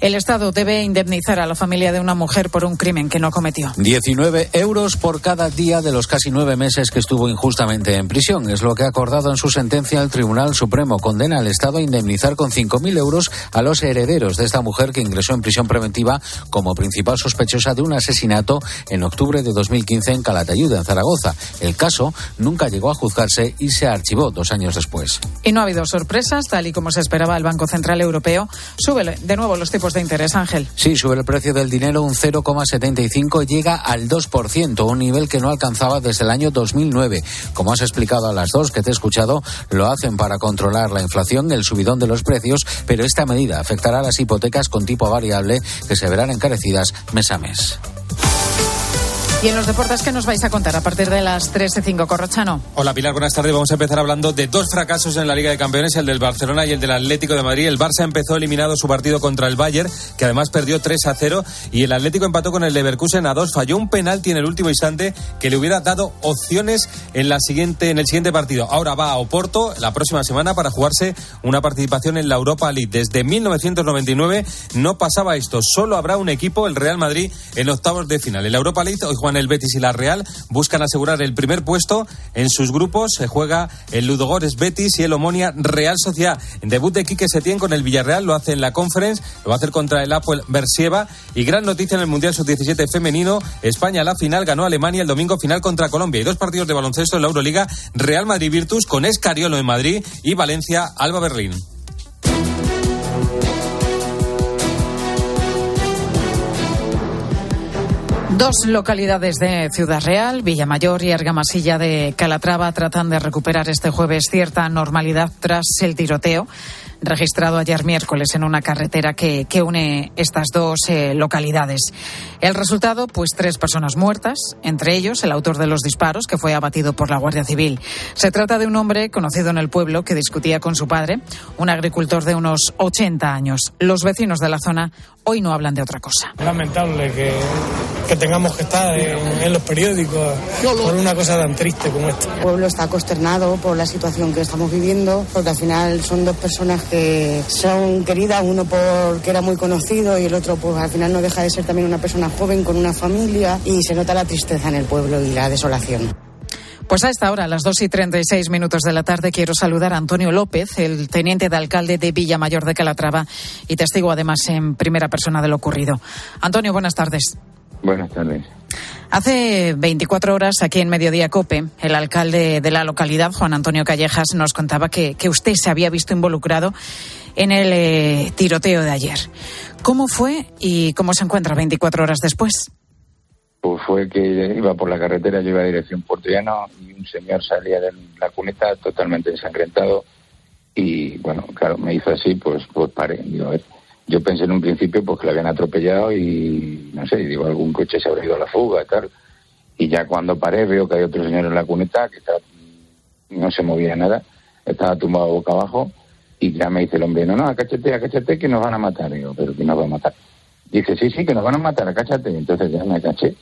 El Estado debe indemnizar a la familia de una mujer por un crimen que no cometió. 19 euros por cada día de los casi 9 meses que estuvo injustamente en prisión. Es lo que ha acordado en su sentencia el Tribunal Supremo. Condena al Estado a indemnizar con 5.000 euros a los herederos de esta mujer que ingresó en prisión preventiva como principal sospechosa de un asesinato en octubre de 2015 en Calatayud, en Zaragoza. El caso nunca llegó a juzgarse y se archivó 2 años después. Y no ha habido sorpresas, tal y como se esperaba. El Banco Central Europeo sube de nuevo los tipos de interés, Ángel. Sí, sube el precio del dinero un 0,75, llega al 2%, un nivel que no alcanzaba desde el año 2009. Como has explicado a las 2 que te he escuchado, lo hacen para controlar la inflación, el subidón de los precios, pero esta medida afectará a las hipotecas con tipo variable que se verán encarecidas mes a mes. Y en los deportes, ¿qué nos vais a contar a partir de las 3:05, Corrochano? Hola Pilar, buenas tardes. Vamos a empezar hablando de 2 fracasos en la Liga de Campeones, el del Barcelona y el del Atlético de Madrid. El Barça empezó eliminado su partido contra el Bayern, que además perdió 3-0, y el Atlético empató con el Leverkusen a 2. Falló un penalti en el último instante que le hubiera dado opciones en el siguiente partido. Ahora va a Oporto la próxima semana para jugarse una participación en la Europa League. Desde 1999 no pasaba esto. Solo habrá un equipo, el Real Madrid, en octavos de final. En la Europa League hoy juegan el Betis y la Real, buscan asegurar el primer puesto. En sus grupos se juega el Ludogorets Betis y el Omonia Real Sociedad. En debut de Quique Setién con el Villarreal, lo hace en la Conference, lo va a hacer contra el Apoel Beersheva. Y gran noticia en el Mundial Sub-17 femenino, España a la final ganó a Alemania el domingo, final contra Colombia. Y 2 partidos de baloncesto en la Euroliga, Real Madrid Virtus con Escariolo en Madrid y Valencia Alba Berlín. Dos localidades de Ciudad Real, Villamayor y Argamasilla de Calatrava, tratan de recuperar este jueves cierta normalidad tras el tiroteo registrado ayer miércoles en una carretera que une estas dos localidades. El resultado, pues 3 personas muertas, entre ellos el autor de los disparos, que fue abatido por la Guardia Civil. Se trata de un hombre conocido en el pueblo que discutía con su padre, un agricultor de unos 80 años. Los vecinos de la zona hoy no hablan de otra cosa. Lamentable que tengamos que estar en los periódicos por una cosa tan triste como esta. El pueblo está consternado por la situación que estamos viviendo, porque al final son 2 personas que son queridas, uno porque era muy conocido y el otro pues al final no deja de ser también una persona joven con una familia, y se nota la tristeza en el pueblo y la desolación. Pues a esta hora, a las 2:36 de la tarde, quiero saludar a Antonio López, el teniente de alcalde de Villamayor de Calatrava y testigo además en primera persona de lo ocurrido. Antonio, buenas tardes. Buenas tardes. Hace 24 horas, aquí en Mediodía COPE, el alcalde de la localidad, Juan Antonio Callejas, nos contaba que usted se había visto involucrado en el tiroteo de ayer. ¿Cómo fue y cómo se encuentra 24 horas después? Pues fue que iba por la carretera, yo iba a dirección Puerto Llano y un señor salía de la cuneta totalmente ensangrentado y, bueno, claro, me hizo así, pues paré. Digo, a ver, yo pensé en un principio pues que le habían atropellado y, no sé, digo, algún coche se habrá ido a la fuga y tal. Y ya cuando paré veo que hay otro señor en la cuneta que no se movía nada, estaba tumbado boca abajo y ya me dice el hombre, no, acáchate que nos van a matar. Digo, ¿pero quién nos va a matar? Dice, sí, que nos van a matar, acáchate. Entonces ya me acaché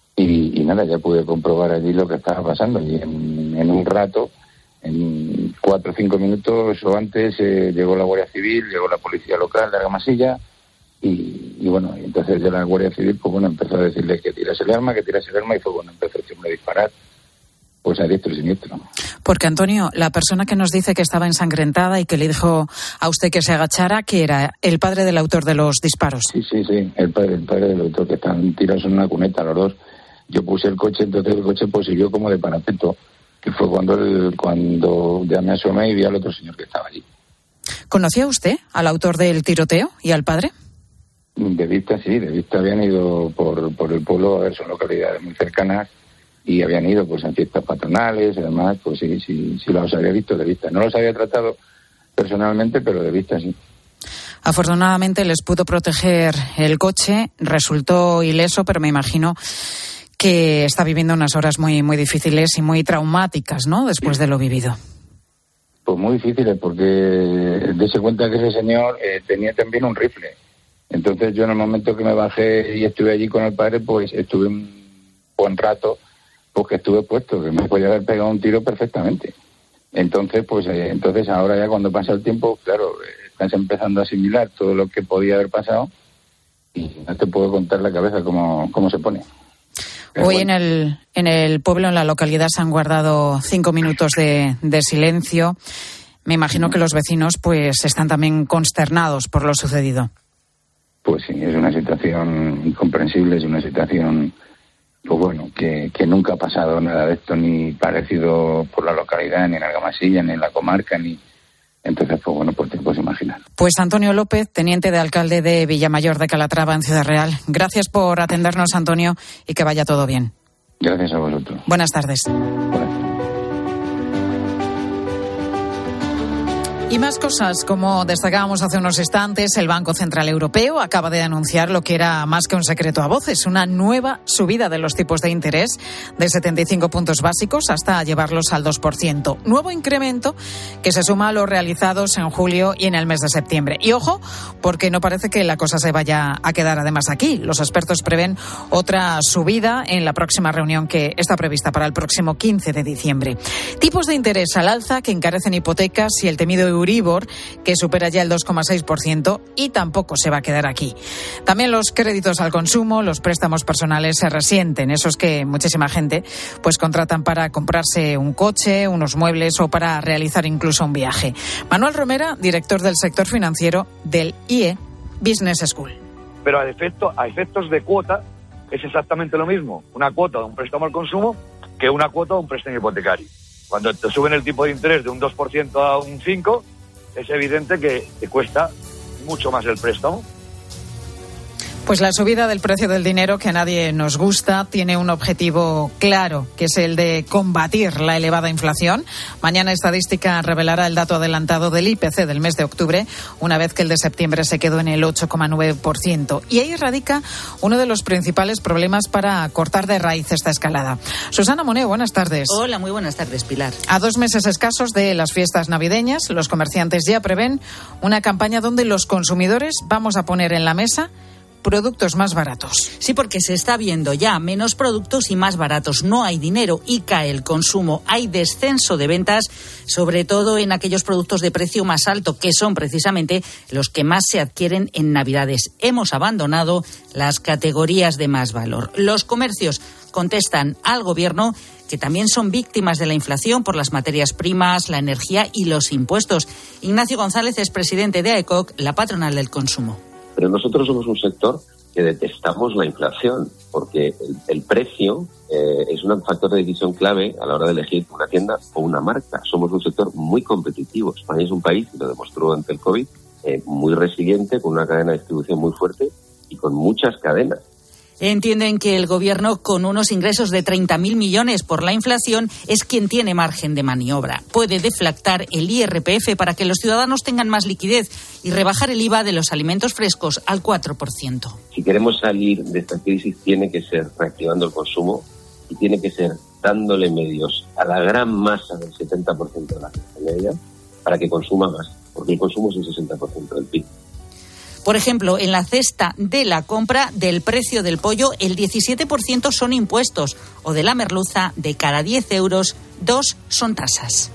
y nada, ya pude comprobar allí lo que estaba pasando. Y en un rato, en 4 o 5 minutos o antes, llegó la Guardia Civil, llegó la policía local de Argamasilla y bueno, entonces ya la Guardia Civil, pues bueno, empezó a decirle que tirase el arma y fue bueno, empezó a disparar, pues a diestro y siniestro. Porque, Antonio, la persona que nos dice que estaba ensangrentada y que le dijo a usted que se agachara, ¿que era el padre del autor de los disparos? Sí, el padre del autor, que están tirados en una cuneta los dos. Yo puse el coche, entonces el coche pues siguió como de parapeto, que fue cuando ya me asomé y vi al otro señor que estaba allí. ¿Conocía usted al autor del tiroteo y al padre? De vista habían ido por el pueblo, a ver, son localidades muy cercanas y habían ido pues en fiestas patronales, además, pues sí los había visto de vista. No los había tratado personalmente, pero de vista sí. Afortunadamente les pudo proteger el coche, resultó ileso, pero me imagino que está viviendo unas horas muy, muy difíciles y muy traumáticas, ¿no?, después de lo vivido. Pues muy difíciles, porque dése cuenta que ese señor tenía también un rifle. Entonces yo en el momento que me bajé y estuve allí con el padre, pues estuve un buen rato, porque estuve puesto, que me podía haber pegado un tiro perfectamente. Entonces, entonces ahora ya cuando pasa el tiempo, claro, estás empezando a asimilar todo lo que podía haber pasado y no te puedo contar la cabeza cómo se pone. Hoy bueno. en el pueblo, en la localidad, se han guardado 5 minutos de silencio. Me imagino que los vecinos pues están también consternados por lo sucedido. Pues sí, es una situación incomprensible, es una situación, pues bueno, que nunca ha pasado nada de esto, ni parecido por la localidad, ni en Argamasilla, ni en la comarca, ni... Entonces, pues bueno, pues te puedes imaginar. Pues Antonio López, teniente de alcalde de Villamayor de Calatrava, en Ciudad Real. Gracias por atendernos, Antonio, y que vaya todo bien. Gracias a vosotros. Buenas tardes. Y más cosas, como destacábamos hace unos instantes, el Banco Central Europeo acaba de anunciar lo que era más que un secreto a voces, una nueva subida de los tipos de interés de 75 puntos básicos hasta llevarlos al 2%. Nuevo incremento que se suma a los realizados en julio y en el mes de septiembre. Y ojo, porque no parece que la cosa se vaya a quedar además aquí. Los expertos prevén otra subida en la próxima reunión que está prevista para el próximo 15 de diciembre. Tipos de interés al alza que encarecen hipotecas y el temido Euribor, que supera ya el 2,6%, y tampoco se va a quedar aquí. También los créditos al consumo, los préstamos personales se resienten, esos que muchísima gente pues contratan para comprarse un coche, unos muebles o para realizar incluso un viaje. Manuel Romera, director del sector financiero del IE Business School. Pero a efectos de cuota es exactamente lo mismo, una cuota de un préstamo al consumo que una cuota de un préstamo hipotecario. Cuando te suben el tipo de interés de un 2% a un 5%, es evidente que te cuesta mucho más el préstamo. Pues la subida del precio del dinero, que a nadie nos gusta, tiene un objetivo claro, que es el de combatir la elevada inflación. Mañana Estadística revelará el dato adelantado del IPC del mes de octubre, una vez que el de septiembre se quedó en el 8,9%. Y ahí radica uno de los principales problemas para cortar de raíz esta escalada. Susana Moneo, buenas tardes. Hola, muy buenas tardes, Pilar. A 2 meses escasos de las fiestas navideñas, los comerciantes ya prevén una campaña donde los consumidores vamos a poner en la mesa productos más baratos. Sí, porque se está viendo ya menos productos y más baratos. No hay dinero y cae el consumo. Hay descenso de ventas, sobre todo en aquellos productos de precio más alto, que son precisamente los que más se adquieren en Navidades. Hemos abandonado las categorías de más valor. Los comercios contestan al gobierno que también son víctimas de la inflación por las materias primas, la energía y los impuestos. Ignacio González es presidente de AECOC, la patronal del consumo. Pero nosotros somos un sector que detestamos la inflación, porque el precio es un factor de decisión clave a la hora de elegir una tienda o una marca. Somos un sector muy competitivo. España es un país, y lo demostró ante el COVID, muy resiliente, con una cadena de distribución muy fuerte y con muchas cadenas. Entienden que el gobierno, con unos ingresos de 30.000 millones por la inflación, es quien tiene margen de maniobra. Puede deflactar el IRPF para que los ciudadanos tengan más liquidez y rebajar el IVA de los alimentos frescos al 4%. Si queremos salir de esta crisis, tiene que ser reactivando el consumo y tiene que ser dándole medios a la gran masa del 70% de la clase media para que consuma más, porque el consumo es el 60% del PIB. Por ejemplo, en la cesta de la compra del precio del pollo, el 17% son impuestos, o de la merluza, de cada 10 euros, 2 son tasas.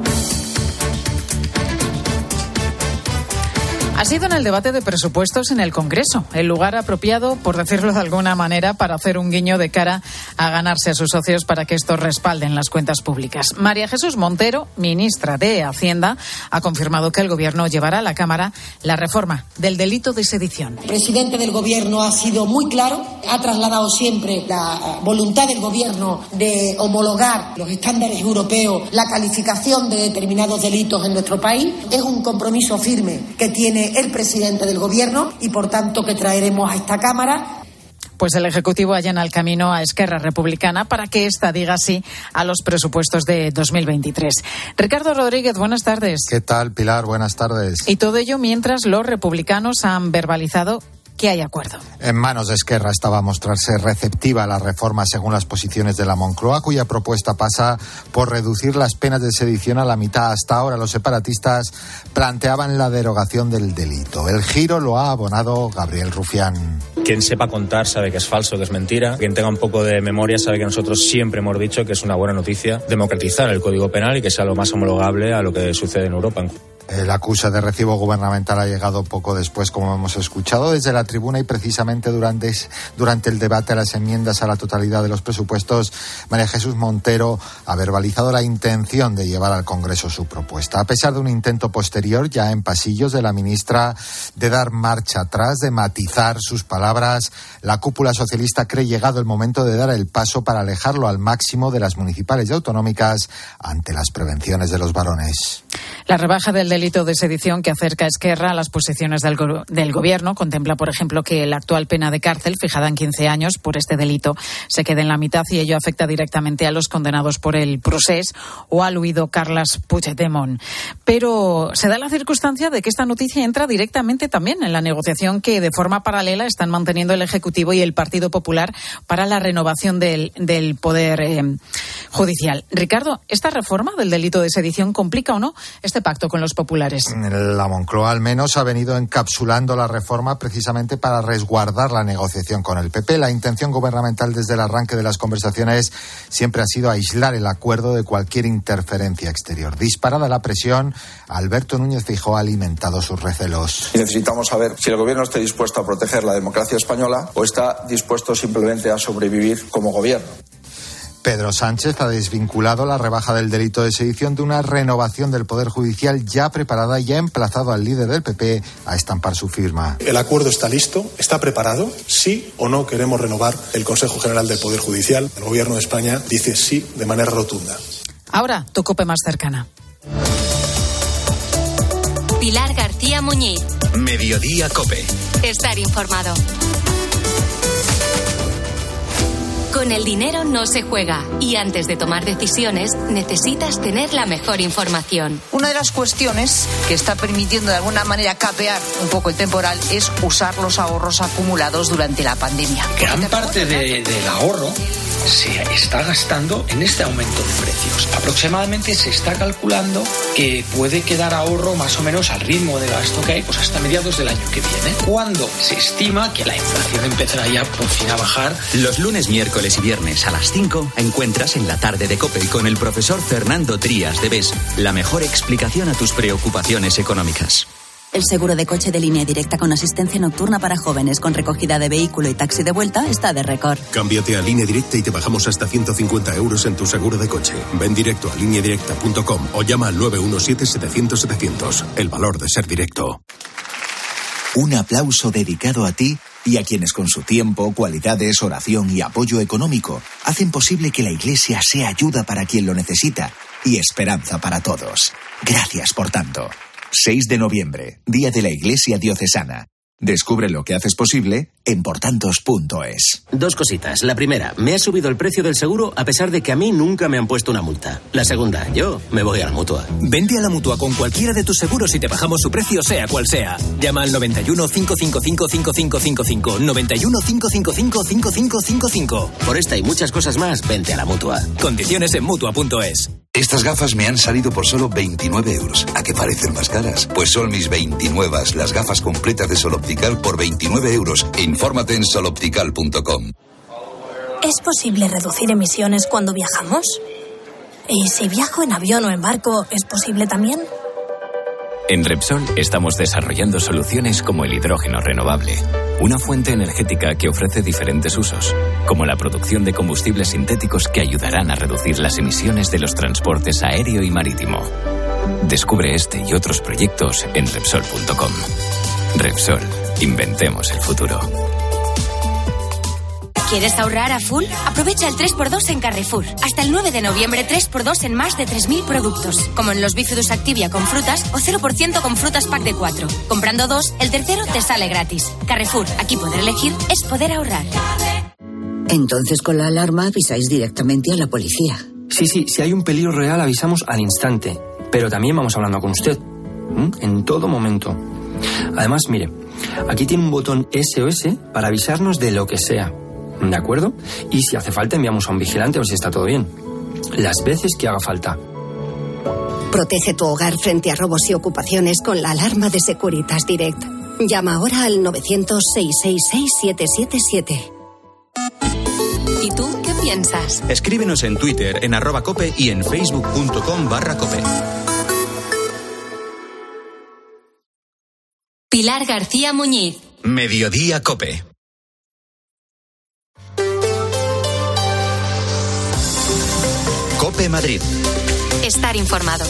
Ha sido en el debate de presupuestos en el Congreso, el lugar apropiado, por decirlo de alguna manera, para hacer un guiño de cara a ganarse a sus socios para que estos respalden las cuentas públicas. María Jesús Montero, ministra de Hacienda, ha confirmado que el Gobierno llevará a la Cámara la reforma del delito de sedición. El presidente del Gobierno ha sido muy claro, ha trasladado siempre la voluntad del Gobierno de homologar los estándares europeos, la calificación de determinados delitos en nuestro país. Es un compromiso firme que tiene el presidente del Gobierno y, por tanto, que traeremos a esta Cámara. Pues el Ejecutivo allana el camino a Esquerra Republicana para que ésta diga sí a los presupuestos de 2023. Ricardo Rodríguez, buenas tardes. ¿Qué tal, Pilar? Buenas tardes. Y todo ello mientras los republicanos han verbalizado que hay acuerdo. En manos de Esquerra estaba a mostrarse receptiva a la reforma según las posiciones de la Moncloa, cuya propuesta pasa por reducir las penas de sedición a la mitad. Hasta ahora los separatistas planteaban la derogación del delito. El giro lo ha abonado Gabriel Rufián. Quien sepa contar sabe que es falso, que es mentira. Quien tenga un poco de memoria sabe que nosotros siempre hemos dicho que es una buena noticia democratizar el Código Penal y que sea lo más homologable a lo que sucede en Europa. El acuse de recibo gubernamental ha llegado poco después, como hemos escuchado desde la tribuna, y precisamente durante el debate a las enmiendas a la totalidad de los presupuestos, María Jesús Montero ha verbalizado la intención de llevar al Congreso su propuesta. A pesar de un intento posterior, ya en pasillos, de la ministra de dar marcha atrás, de matizar sus palabras, la cúpula socialista cree llegado el momento de dar el paso para alejarlo al máximo de las municipales y autonómicas ante las prevenciones de los varones. La rebaja del delito de sedición que acerca a Esquerra a las posiciones del Gobierno contempla, por ejemplo, que la actual pena de cárcel, fijada en 15 años por este delito, se quede en la mitad, y ello afecta directamente a los condenados por el procés o al huido Carles Puigdemont. Pero se da la circunstancia de que esta noticia entra directamente también en la negociación que de forma paralela están manteniendo el Ejecutivo y el Partido Popular para la renovación del Poder Judicial. Ricardo, ¿esta reforma del delito de sedición complica o no este pacto con los populares? La Moncloa, al menos, ha venido encapsulando la reforma precisamente para resguardar la negociación con el PP. La intención gubernamental desde el arranque de las conversaciones siempre ha sido aislar el acuerdo de cualquier interferencia exterior. Disparada la presión, Alberto Núñez Feijóo ha alimentado sus recelos. Y necesitamos saber si el Gobierno está dispuesto a proteger la democracia española o está dispuesto simplemente a sobrevivir como Gobierno. Pedro Sánchez ha desvinculado la rebaja del delito de sedición de una renovación del Poder Judicial ya preparada, y ha emplazado al líder del PP a estampar su firma. El acuerdo está listo, está preparado. Sí o no queremos renovar el Consejo General del Poder Judicial. El Gobierno de España dice sí de manera rotunda. Ahora, tu COPE más cercana. Pilar García Muñiz. Mediodía COPE. Estar informado. Con el dinero no se juega, y antes de tomar decisiones necesitas tener la mejor información. Una de las cuestiones que está permitiendo de alguna manera capear un poco el temporal es usar los ahorros acumulados durante la pandemia. Gran parte del ahorro se está gastando en este aumento de precios. Aproximadamente se está calculando que puede quedar ahorro más o menos al ritmo de gasto que hay pues hasta mediados del año que viene, cuando se estima que la inflación empezará ya por fin a bajar. Los lunes, miércoles y viernes a las 5 encuentras en la tarde de COPE con el profesor Fernando Trías de BES la mejor explicación a tus preocupaciones económicas. El seguro de coche de Línea Directa con asistencia nocturna para jóvenes con recogida de vehículo y taxi de vuelta está de récord. Cámbiate a Línea Directa y te bajamos hasta 150 euros en tu seguro de coche. Ven directo a lineadirecta.com o llama al 917-700-700. El valor de ser directo. Un aplauso dedicado a ti y a quienes con su tiempo, cualidades, oración y apoyo económico hacen posible que la Iglesia sea ayuda para quien lo necesita y esperanza para todos. Gracias por tanto. 6 de noviembre, Día de la Iglesia Diocesana. Descubre lo que haces posible en portantos.es. Dos cositas. La primera, me ha subido el precio del seguro a pesar de que a mí nunca me han puesto una multa. La segunda, yo me voy a la Mutua. Vente a la Mutua con cualquiera de tus seguros y te bajamos su precio sea cual sea. Llama al 91 555 5555. 91 555 5555. Por esta y muchas cosas más, vente a la Mutua. Condiciones en Mutua.es. Estas gafas me han salido por solo 29 euros. ¿A qué parecen más caras? Pues son mis 29, las gafas completas de Sol Optical por 29 euros. Infórmate en soloptical.com. ¿Es posible reducir emisiones cuando viajamos? ¿Y si viajo en avión o en barco, es posible también? En Repsol estamos desarrollando soluciones como el hidrógeno renovable, una fuente energética que ofrece diferentes usos, como la producción de combustibles sintéticos que ayudarán a reducir las emisiones de los transportes aéreo y marítimo. Descubre este y otros proyectos en Repsol.com. Repsol, inventemos el futuro. ¿Quieres ahorrar a full? Aprovecha el 3x2 en Carrefour. Hasta el 9 de noviembre, 3x2 en más de 3.000 productos. Como en los Bifidus Activia con frutas o 0% con frutas pack de 4. Comprando 2, el tercero te sale gratis. Carrefour, aquí poder elegir es poder ahorrar. Entonces con la alarma avisáis directamente a la policía. Sí, si hay un peligro real avisamos al instante. Pero también vamos hablando con usted. En todo momento. Además, mire, aquí tiene un botón SOS para avisarnos de lo que sea. ¿De acuerdo? Y si hace falta enviamos a un vigilante a ver si está todo bien. Las veces que haga falta. Protege tu hogar frente a robos y ocupaciones con la alarma de Securitas Direct. Llama ahora al 900-666-777. ¿Y tú qué piensas? Escríbenos en Twitter en @cope y en facebook.com/cope. Pilar García Muñiz. Mediodía COPE. COPE Madrid. Estar informado.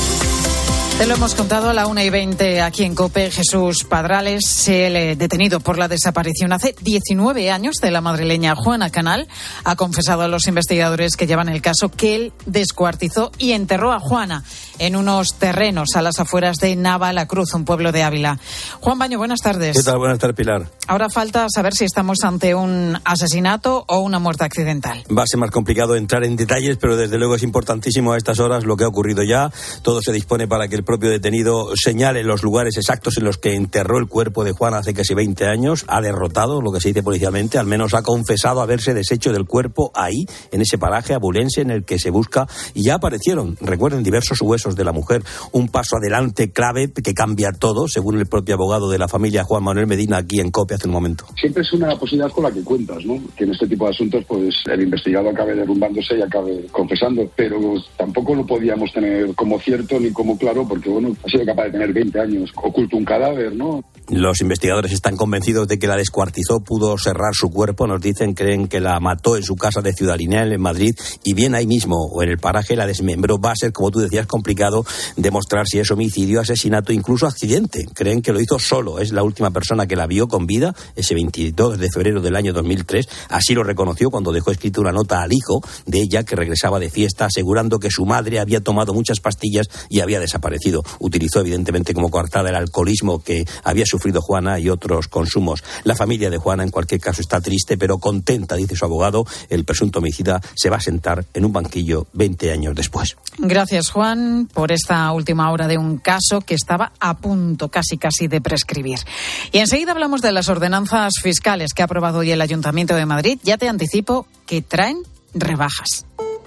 Te lo hemos contado a la 1:20 aquí en COPE. Jesús Padrales, el detenido por la desaparición hace 19 años de la madrileña Juana Canal, ha confesado a los investigadores que llevan el caso que él descuartizó y enterró a Juana en unos terrenos a las afueras de Navalacruz, un pueblo de Ávila. Juan Baño, buenas tardes. ¿Qué tal? Buenas tardes, Pilar. Ahora falta saber si estamos ante un asesinato o una muerte accidental. Va a ser más complicado entrar en detalles, pero desde luego es importantísimo a estas horas lo que ha ocurrido ya. Todo se dispone para que el propio detenido señale los lugares exactos en los que enterró el cuerpo de Juana hace casi 20 años. Ha derrotado, lo que se dice policialmente, al menos ha confesado haberse deshecho del cuerpo ahí, en ese paraje abulense en el que se busca, y ya aparecieron, recuerden, diversos huesos de la mujer. Un paso adelante clave que cambia todo, según el propio abogado de la familia, Juan Manuel Medina, aquí en COPE hace un momento. Siempre es una posibilidad con la que cuentas, ¿no? Que en este tipo de asuntos pues el investigado acabe derrumbándose y acabe confesando, pero tampoco lo podíamos tener como cierto ni como claro, porque bueno, ha sido capaz de tener 20 años oculto un cadáver, ¿no? Los investigadores están convencidos de que la descuartizó, pudo serrar su cuerpo, nos dicen, creen que la mató en su casa de Ciudad Lineal, en Madrid, y bien ahí mismo, o en el paraje, la desmembró. Va a ser, como tú decías, complicado demostrar si es homicidio, asesinato, incluso accidente. Creen que lo hizo solo, es la última persona que la vio con vida, ese 22 de febrero del año 2003, así lo reconoció cuando dejó escrita una nota al hijo de ella que regresaba de fiesta, asegurando que su madre había tomado muchas pastillas y había desaparecido. Utilizó evidentemente como coartada el alcoholismo que había sufrido Juana y otros consumos. La familia de Juana en cualquier caso está triste pero contenta, dice su abogado. El presunto homicida se va a sentar en un banquillo 20 años después. Gracias, Juan, por esta última hora de un caso que estaba a punto casi de prescribir. Y enseguida hablamos de las ordenanzas fiscales que ha aprobado hoy el Ayuntamiento de Madrid. Ya te anticipo que traen rebajas.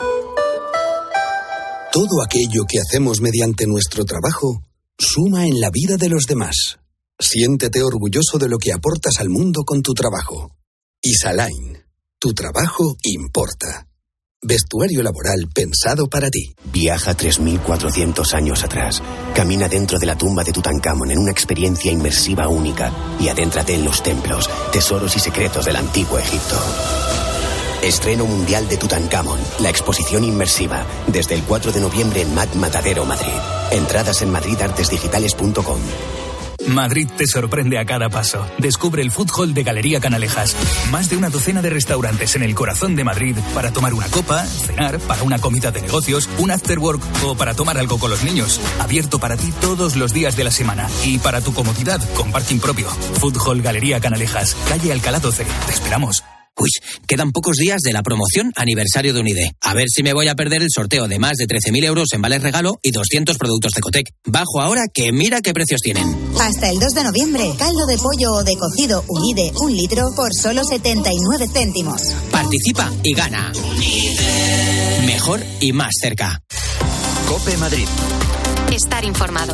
Todo aquello que hacemos mediante nuestro trabajo suma en la vida de los demás. Siéntete orgulloso de lo que aportas al mundo con tu trabajo. Isaline, tu trabajo importa. Vestuario laboral pensado para ti. Viaja 3.400 años atrás. Camina dentro de la tumba de Tutankamón en una experiencia inmersiva única y adéntrate en los templos, tesoros y secretos del antiguo Egipto. Estreno mundial de Tutankamón, la exposición inmersiva, desde el 4 de noviembre en MAC Matadero, Madrid. Entradas en madridartesdigitales.com. Madrid te sorprende a cada paso. Descubre el Food Hall de Galería Canalejas. Más de una docena de restaurantes en el corazón de Madrid para tomar una copa, cenar, para una comida de negocios, un afterwork o para tomar algo con los niños. Abierto para ti todos los días de la semana y para tu comodidad con parking propio. Food Hall Galería Canalejas, calle Alcalá 12. Te esperamos. Uy, quedan pocos días de la promoción aniversario de Unide. A ver si me voy a perder el sorteo de más de 13.000 euros en vales regalo y 200 productos de Cotec. Bajo ahora que mira qué precios tienen. Hasta el 2 de noviembre, caldo de pollo o de cocido Unide 1 litro por solo 79 céntimos. Participa y gana. Unide. Mejor y más cerca. COPE Madrid. Estar informado.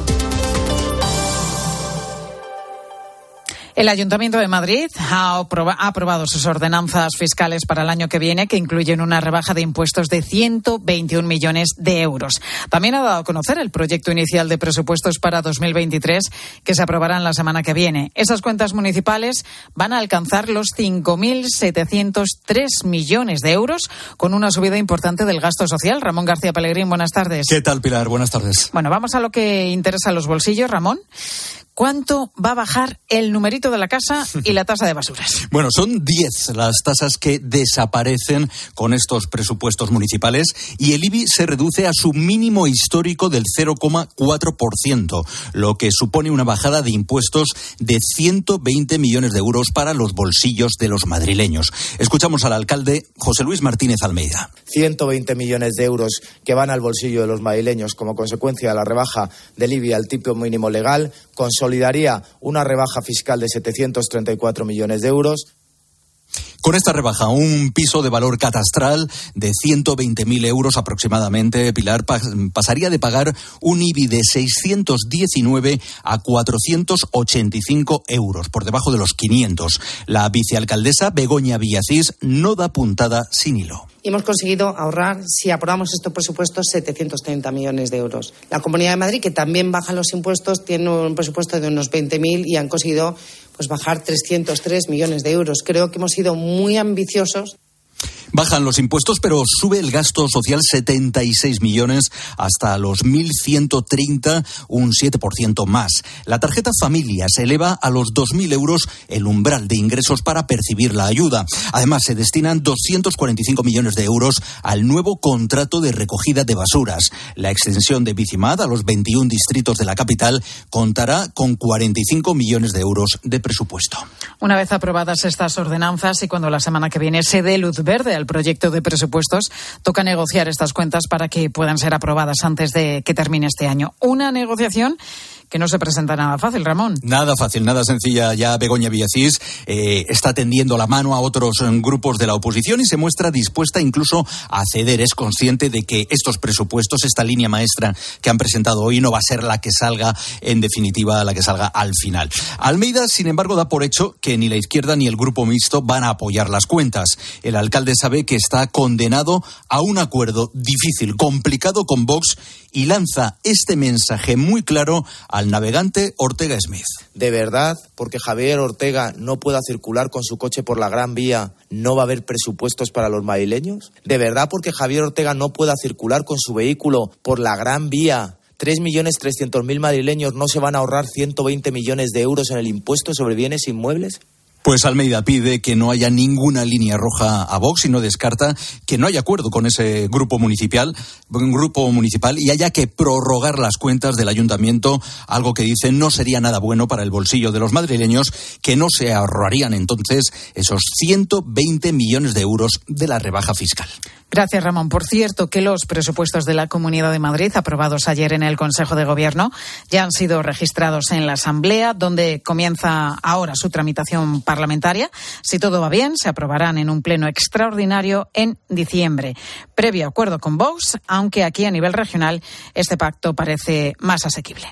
El Ayuntamiento de Madrid ha aprobado sus ordenanzas fiscales para el año que viene, que incluyen una rebaja de impuestos de 121 millones de euros. También ha dado a conocer el proyecto inicial de presupuestos para 2023, que se aprobarán la semana que viene. Esas cuentas municipales van a alcanzar los 5.703 millones de euros, con una subida importante del gasto social. Ramón García Pellegrín, buenas tardes. ¿Qué tal, Pilar? Buenas tardes. Bueno, vamos a lo que interesa a los bolsillos, Ramón. ¿Cuánto va a bajar el numerito de la casa y la tasa de basuras? Bueno, son 10 las tasas que desaparecen con estos presupuestos municipales y el IBI se reduce a su mínimo histórico del 0,4%, lo que supone una bajada de impuestos de 120 millones de euros para los bolsillos de los madrileños. Escuchamos al alcalde José Luis Martínez Almeida. 120 millones de euros que van al bolsillo de los madrileños como consecuencia de la rebaja del IBI al tipo mínimo legal, consolidaría una rebaja fiscal de 734 millones de euros. Con esta rebaja, un piso de valor catastral de 120.000 euros aproximadamente, Pilar, pasaría de pagar un IBI de 619 a 485 euros, por debajo de los 500. La vicealcaldesa Begoña Villacís no da puntada sin hilo. y hemos conseguido ahorrar, si aprobamos estos presupuestos, 730 millones de euros. La Comunidad de Madrid, que también baja los impuestos, tiene un presupuesto de unos 20.000 y han conseguido bajar 303 millones de euros. Creo que hemos sido muy ambiciosos. Bajan los impuestos, pero sube el gasto social 76 millones hasta los 1.130, un 7% más. La tarjeta familia se eleva a los 2.000 euros el umbral de ingresos para percibir la ayuda. Además, se destinan 245 millones de euros al nuevo contrato de recogida de basuras. La extensión de Bicimad a los 21 distritos de la capital contará con 45 millones de euros de presupuesto. Una vez aprobadas estas ordenanzas y cuando la semana que viene se dé luz verde al proyecto de presupuestos, toca negociar estas cuentas para que puedan ser aprobadas antes de que termine este año. Una negociación que no se presenta nada fácil, Ramón. Nada fácil, nada sencilla. Ya Begoña Villacís está tendiendo la mano a otros grupos de la oposición y se muestra dispuesta incluso a ceder. Es consciente de que estos presupuestos, esta línea maestra que han presentado hoy, no va a ser la que salga en definitiva, la que salga al final. Almeida, sin embargo, da por hecho que ni la izquierda ni el grupo mixto van a apoyar las cuentas. El alcalde sabe que está condenado a un acuerdo difícil, complicado con Vox y lanza este mensaje muy claro al navegante Ortega Smith. ¿De verdad, porque Javier Ortega no pueda circular con su coche por la Gran Vía, no va a haber presupuestos para los madrileños? ¿De verdad, porque Javier Ortega no pueda circular con su vehículo por la Gran Vía, 3.300.000 madrileños no se van a ahorrar 120 millones de euros en el impuesto sobre bienes inmuebles? Pues Almeida pide que no haya ninguna línea roja a Vox y no descarta que no haya acuerdo con ese grupo municipal y haya que prorrogar las cuentas del ayuntamiento, algo que dice no sería nada bueno para el bolsillo de los madrileños, que no se ahorrarían entonces esos 120 millones de euros de la rebaja fiscal. Gracias, Ramón. Por cierto, que los presupuestos de la Comunidad de Madrid, aprobados ayer en el Consejo de Gobierno, ya han sido registrados en la Asamblea, donde comienza ahora su tramitación parlamentaria. Si todo va bien, se aprobarán en un pleno extraordinario en diciembre. Previo acuerdo con Vox, aunque aquí a nivel regional este pacto parece más asequible.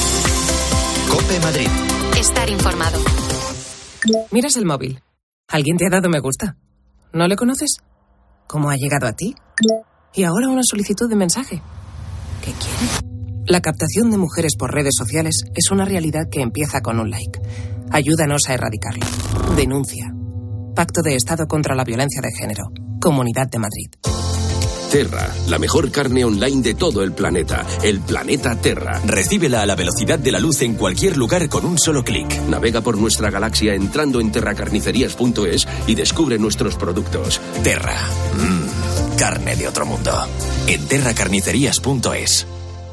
COPE Madrid. Estar informado. Miras el móvil. ¿Alguien te ha dado me gusta? ¿No le conoces? ¿Cómo ha llegado a ti? Y ahora una solicitud de mensaje. ¿Qué quiere? La captación de mujeres por redes sociales es una realidad que empieza con un like. Ayúdanos a erradicarlo. Denuncia. Pacto de Estado contra la Violencia de Género. Comunidad de Madrid. Terra, la mejor carne online de todo el planeta. El planeta Terra. Recíbela a la velocidad de la luz en cualquier lugar con un solo clic. Navega por nuestra galaxia entrando en terracarnicerías.es y descubre nuestros productos. Terra. Carne de otro mundo. En terracarnicerías.es.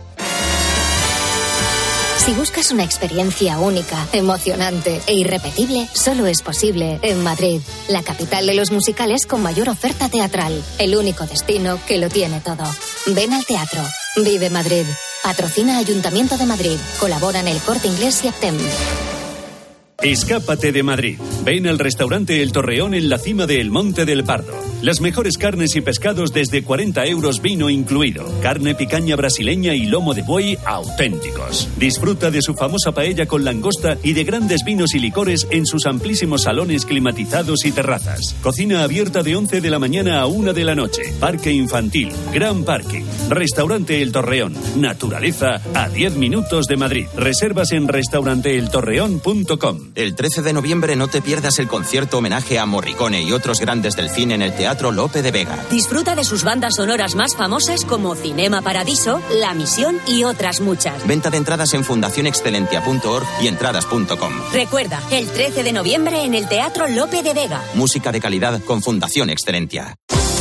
Si buscas una experiencia única, emocionante e irrepetible, solo es posible en Madrid, la capital de los musicales con mayor oferta teatral, el único destino que lo tiene todo. Ven al teatro. Vive Madrid. Patrocina Ayuntamiento de Madrid. Colaboran El Corte Inglés y Aptem. Escápate de Madrid. Ven al restaurante El Torreón en la cima del Monte del Pardo. Las mejores carnes y pescados desde 40 euros, vino incluido. Carne picaña brasileña y lomo de buey auténticos. Disfruta de su famosa paella con langosta y de grandes vinos y licores en sus amplísimos salones climatizados y terrazas. Cocina abierta de 11 de la mañana a 1 de la noche. Parque infantil, gran parking. Restaurante El Torreón. Naturaleza a 10 minutos de Madrid. Reservas en restauranteeltorreón.com. El 13 de noviembre no te pierdas el concierto homenaje a Morricone y otros grandes del cine en el Teatro Lope de Vega. Disfruta de sus bandas sonoras más famosas como Cinema Paradiso, La Misión y otras muchas. Venta de entradas en fundacionexcelentia.org y entradas.com. Recuerda, el 13 de noviembre en el Teatro Lope de Vega. Música de calidad con Fundación Excelentia.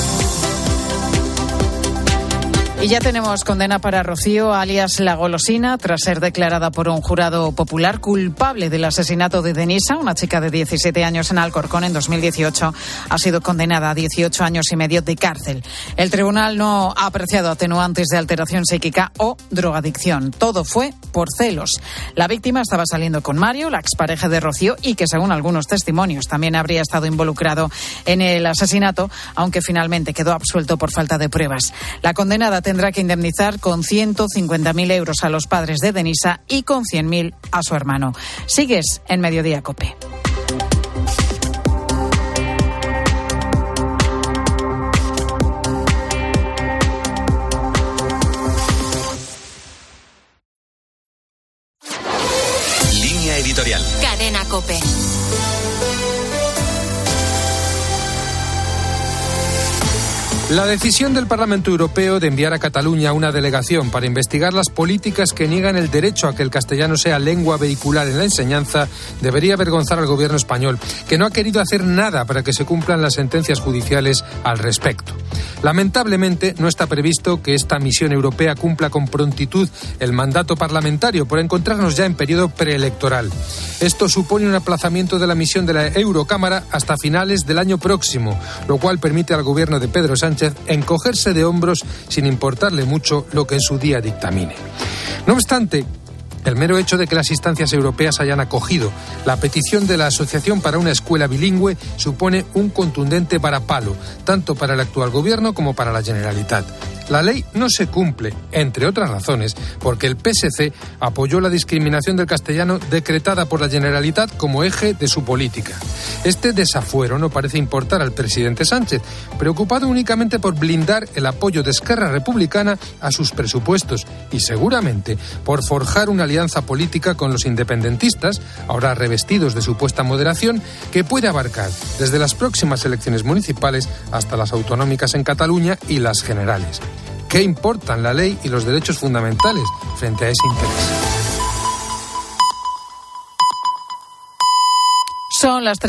Y ya tenemos condena para Rocío, alias La Golosina, tras ser declarada por un jurado popular culpable del asesinato de Denisa, una chica de 17 años en Alcorcón en 2018. Ha sido condenada a 18 años y medio de cárcel. El tribunal no ha apreciado atenuantes de alteración psíquica o drogadicción. Todo fue por celos. La víctima estaba saliendo con Mario, la expareja de Rocío, y que según algunos testimonios también habría estado involucrado en el asesinato, aunque finalmente quedó absuelto por falta de pruebas. La condenada tendrá que indemnizar con 150.000 euros a los padres de Denisa y con 100.000 a su hermano. Sigues en Mediodía COPE. COPE. La decisión del Parlamento Europeo de enviar a Cataluña una delegación para investigar las políticas que niegan el derecho a que el castellano sea lengua vehicular en la enseñanza debería avergonzar al gobierno español, que no ha querido hacer nada para que se cumplan las sentencias judiciales al respecto. Lamentablemente, no está previsto que esta misión europea cumpla con prontitud el mandato parlamentario por encontrarnos ya en periodo preelectoral. Esto supone un aplazamiento de la misión de la Eurocámara hasta finales del año próximo, lo cual permite al gobierno de Pedro Sánchez encogerse de hombros sin importarle mucho lo que en su día dictamine. No obstante, el mero hecho de que las instancias europeas hayan acogido la petición de la Asociación para una Escuela Bilingüe supone un contundente varapalo, tanto para el actual gobierno como para la Generalitat. La ley no se cumple, entre otras razones, porque el PSC apoyó la discriminación del castellano decretada por la Generalitat como eje de su política. Este desafuero no parece importar al presidente Sánchez, preocupado únicamente por blindar el apoyo de Esquerra Republicana a sus presupuestos y seguramente por forjar una alianza política con los independentistas, ahora revestidos de supuesta moderación, que puede abarcar desde las próximas elecciones municipales hasta las autonómicas en Cataluña y las generales. ¿Qué importan la ley y los derechos fundamentales frente a ese interés? Son las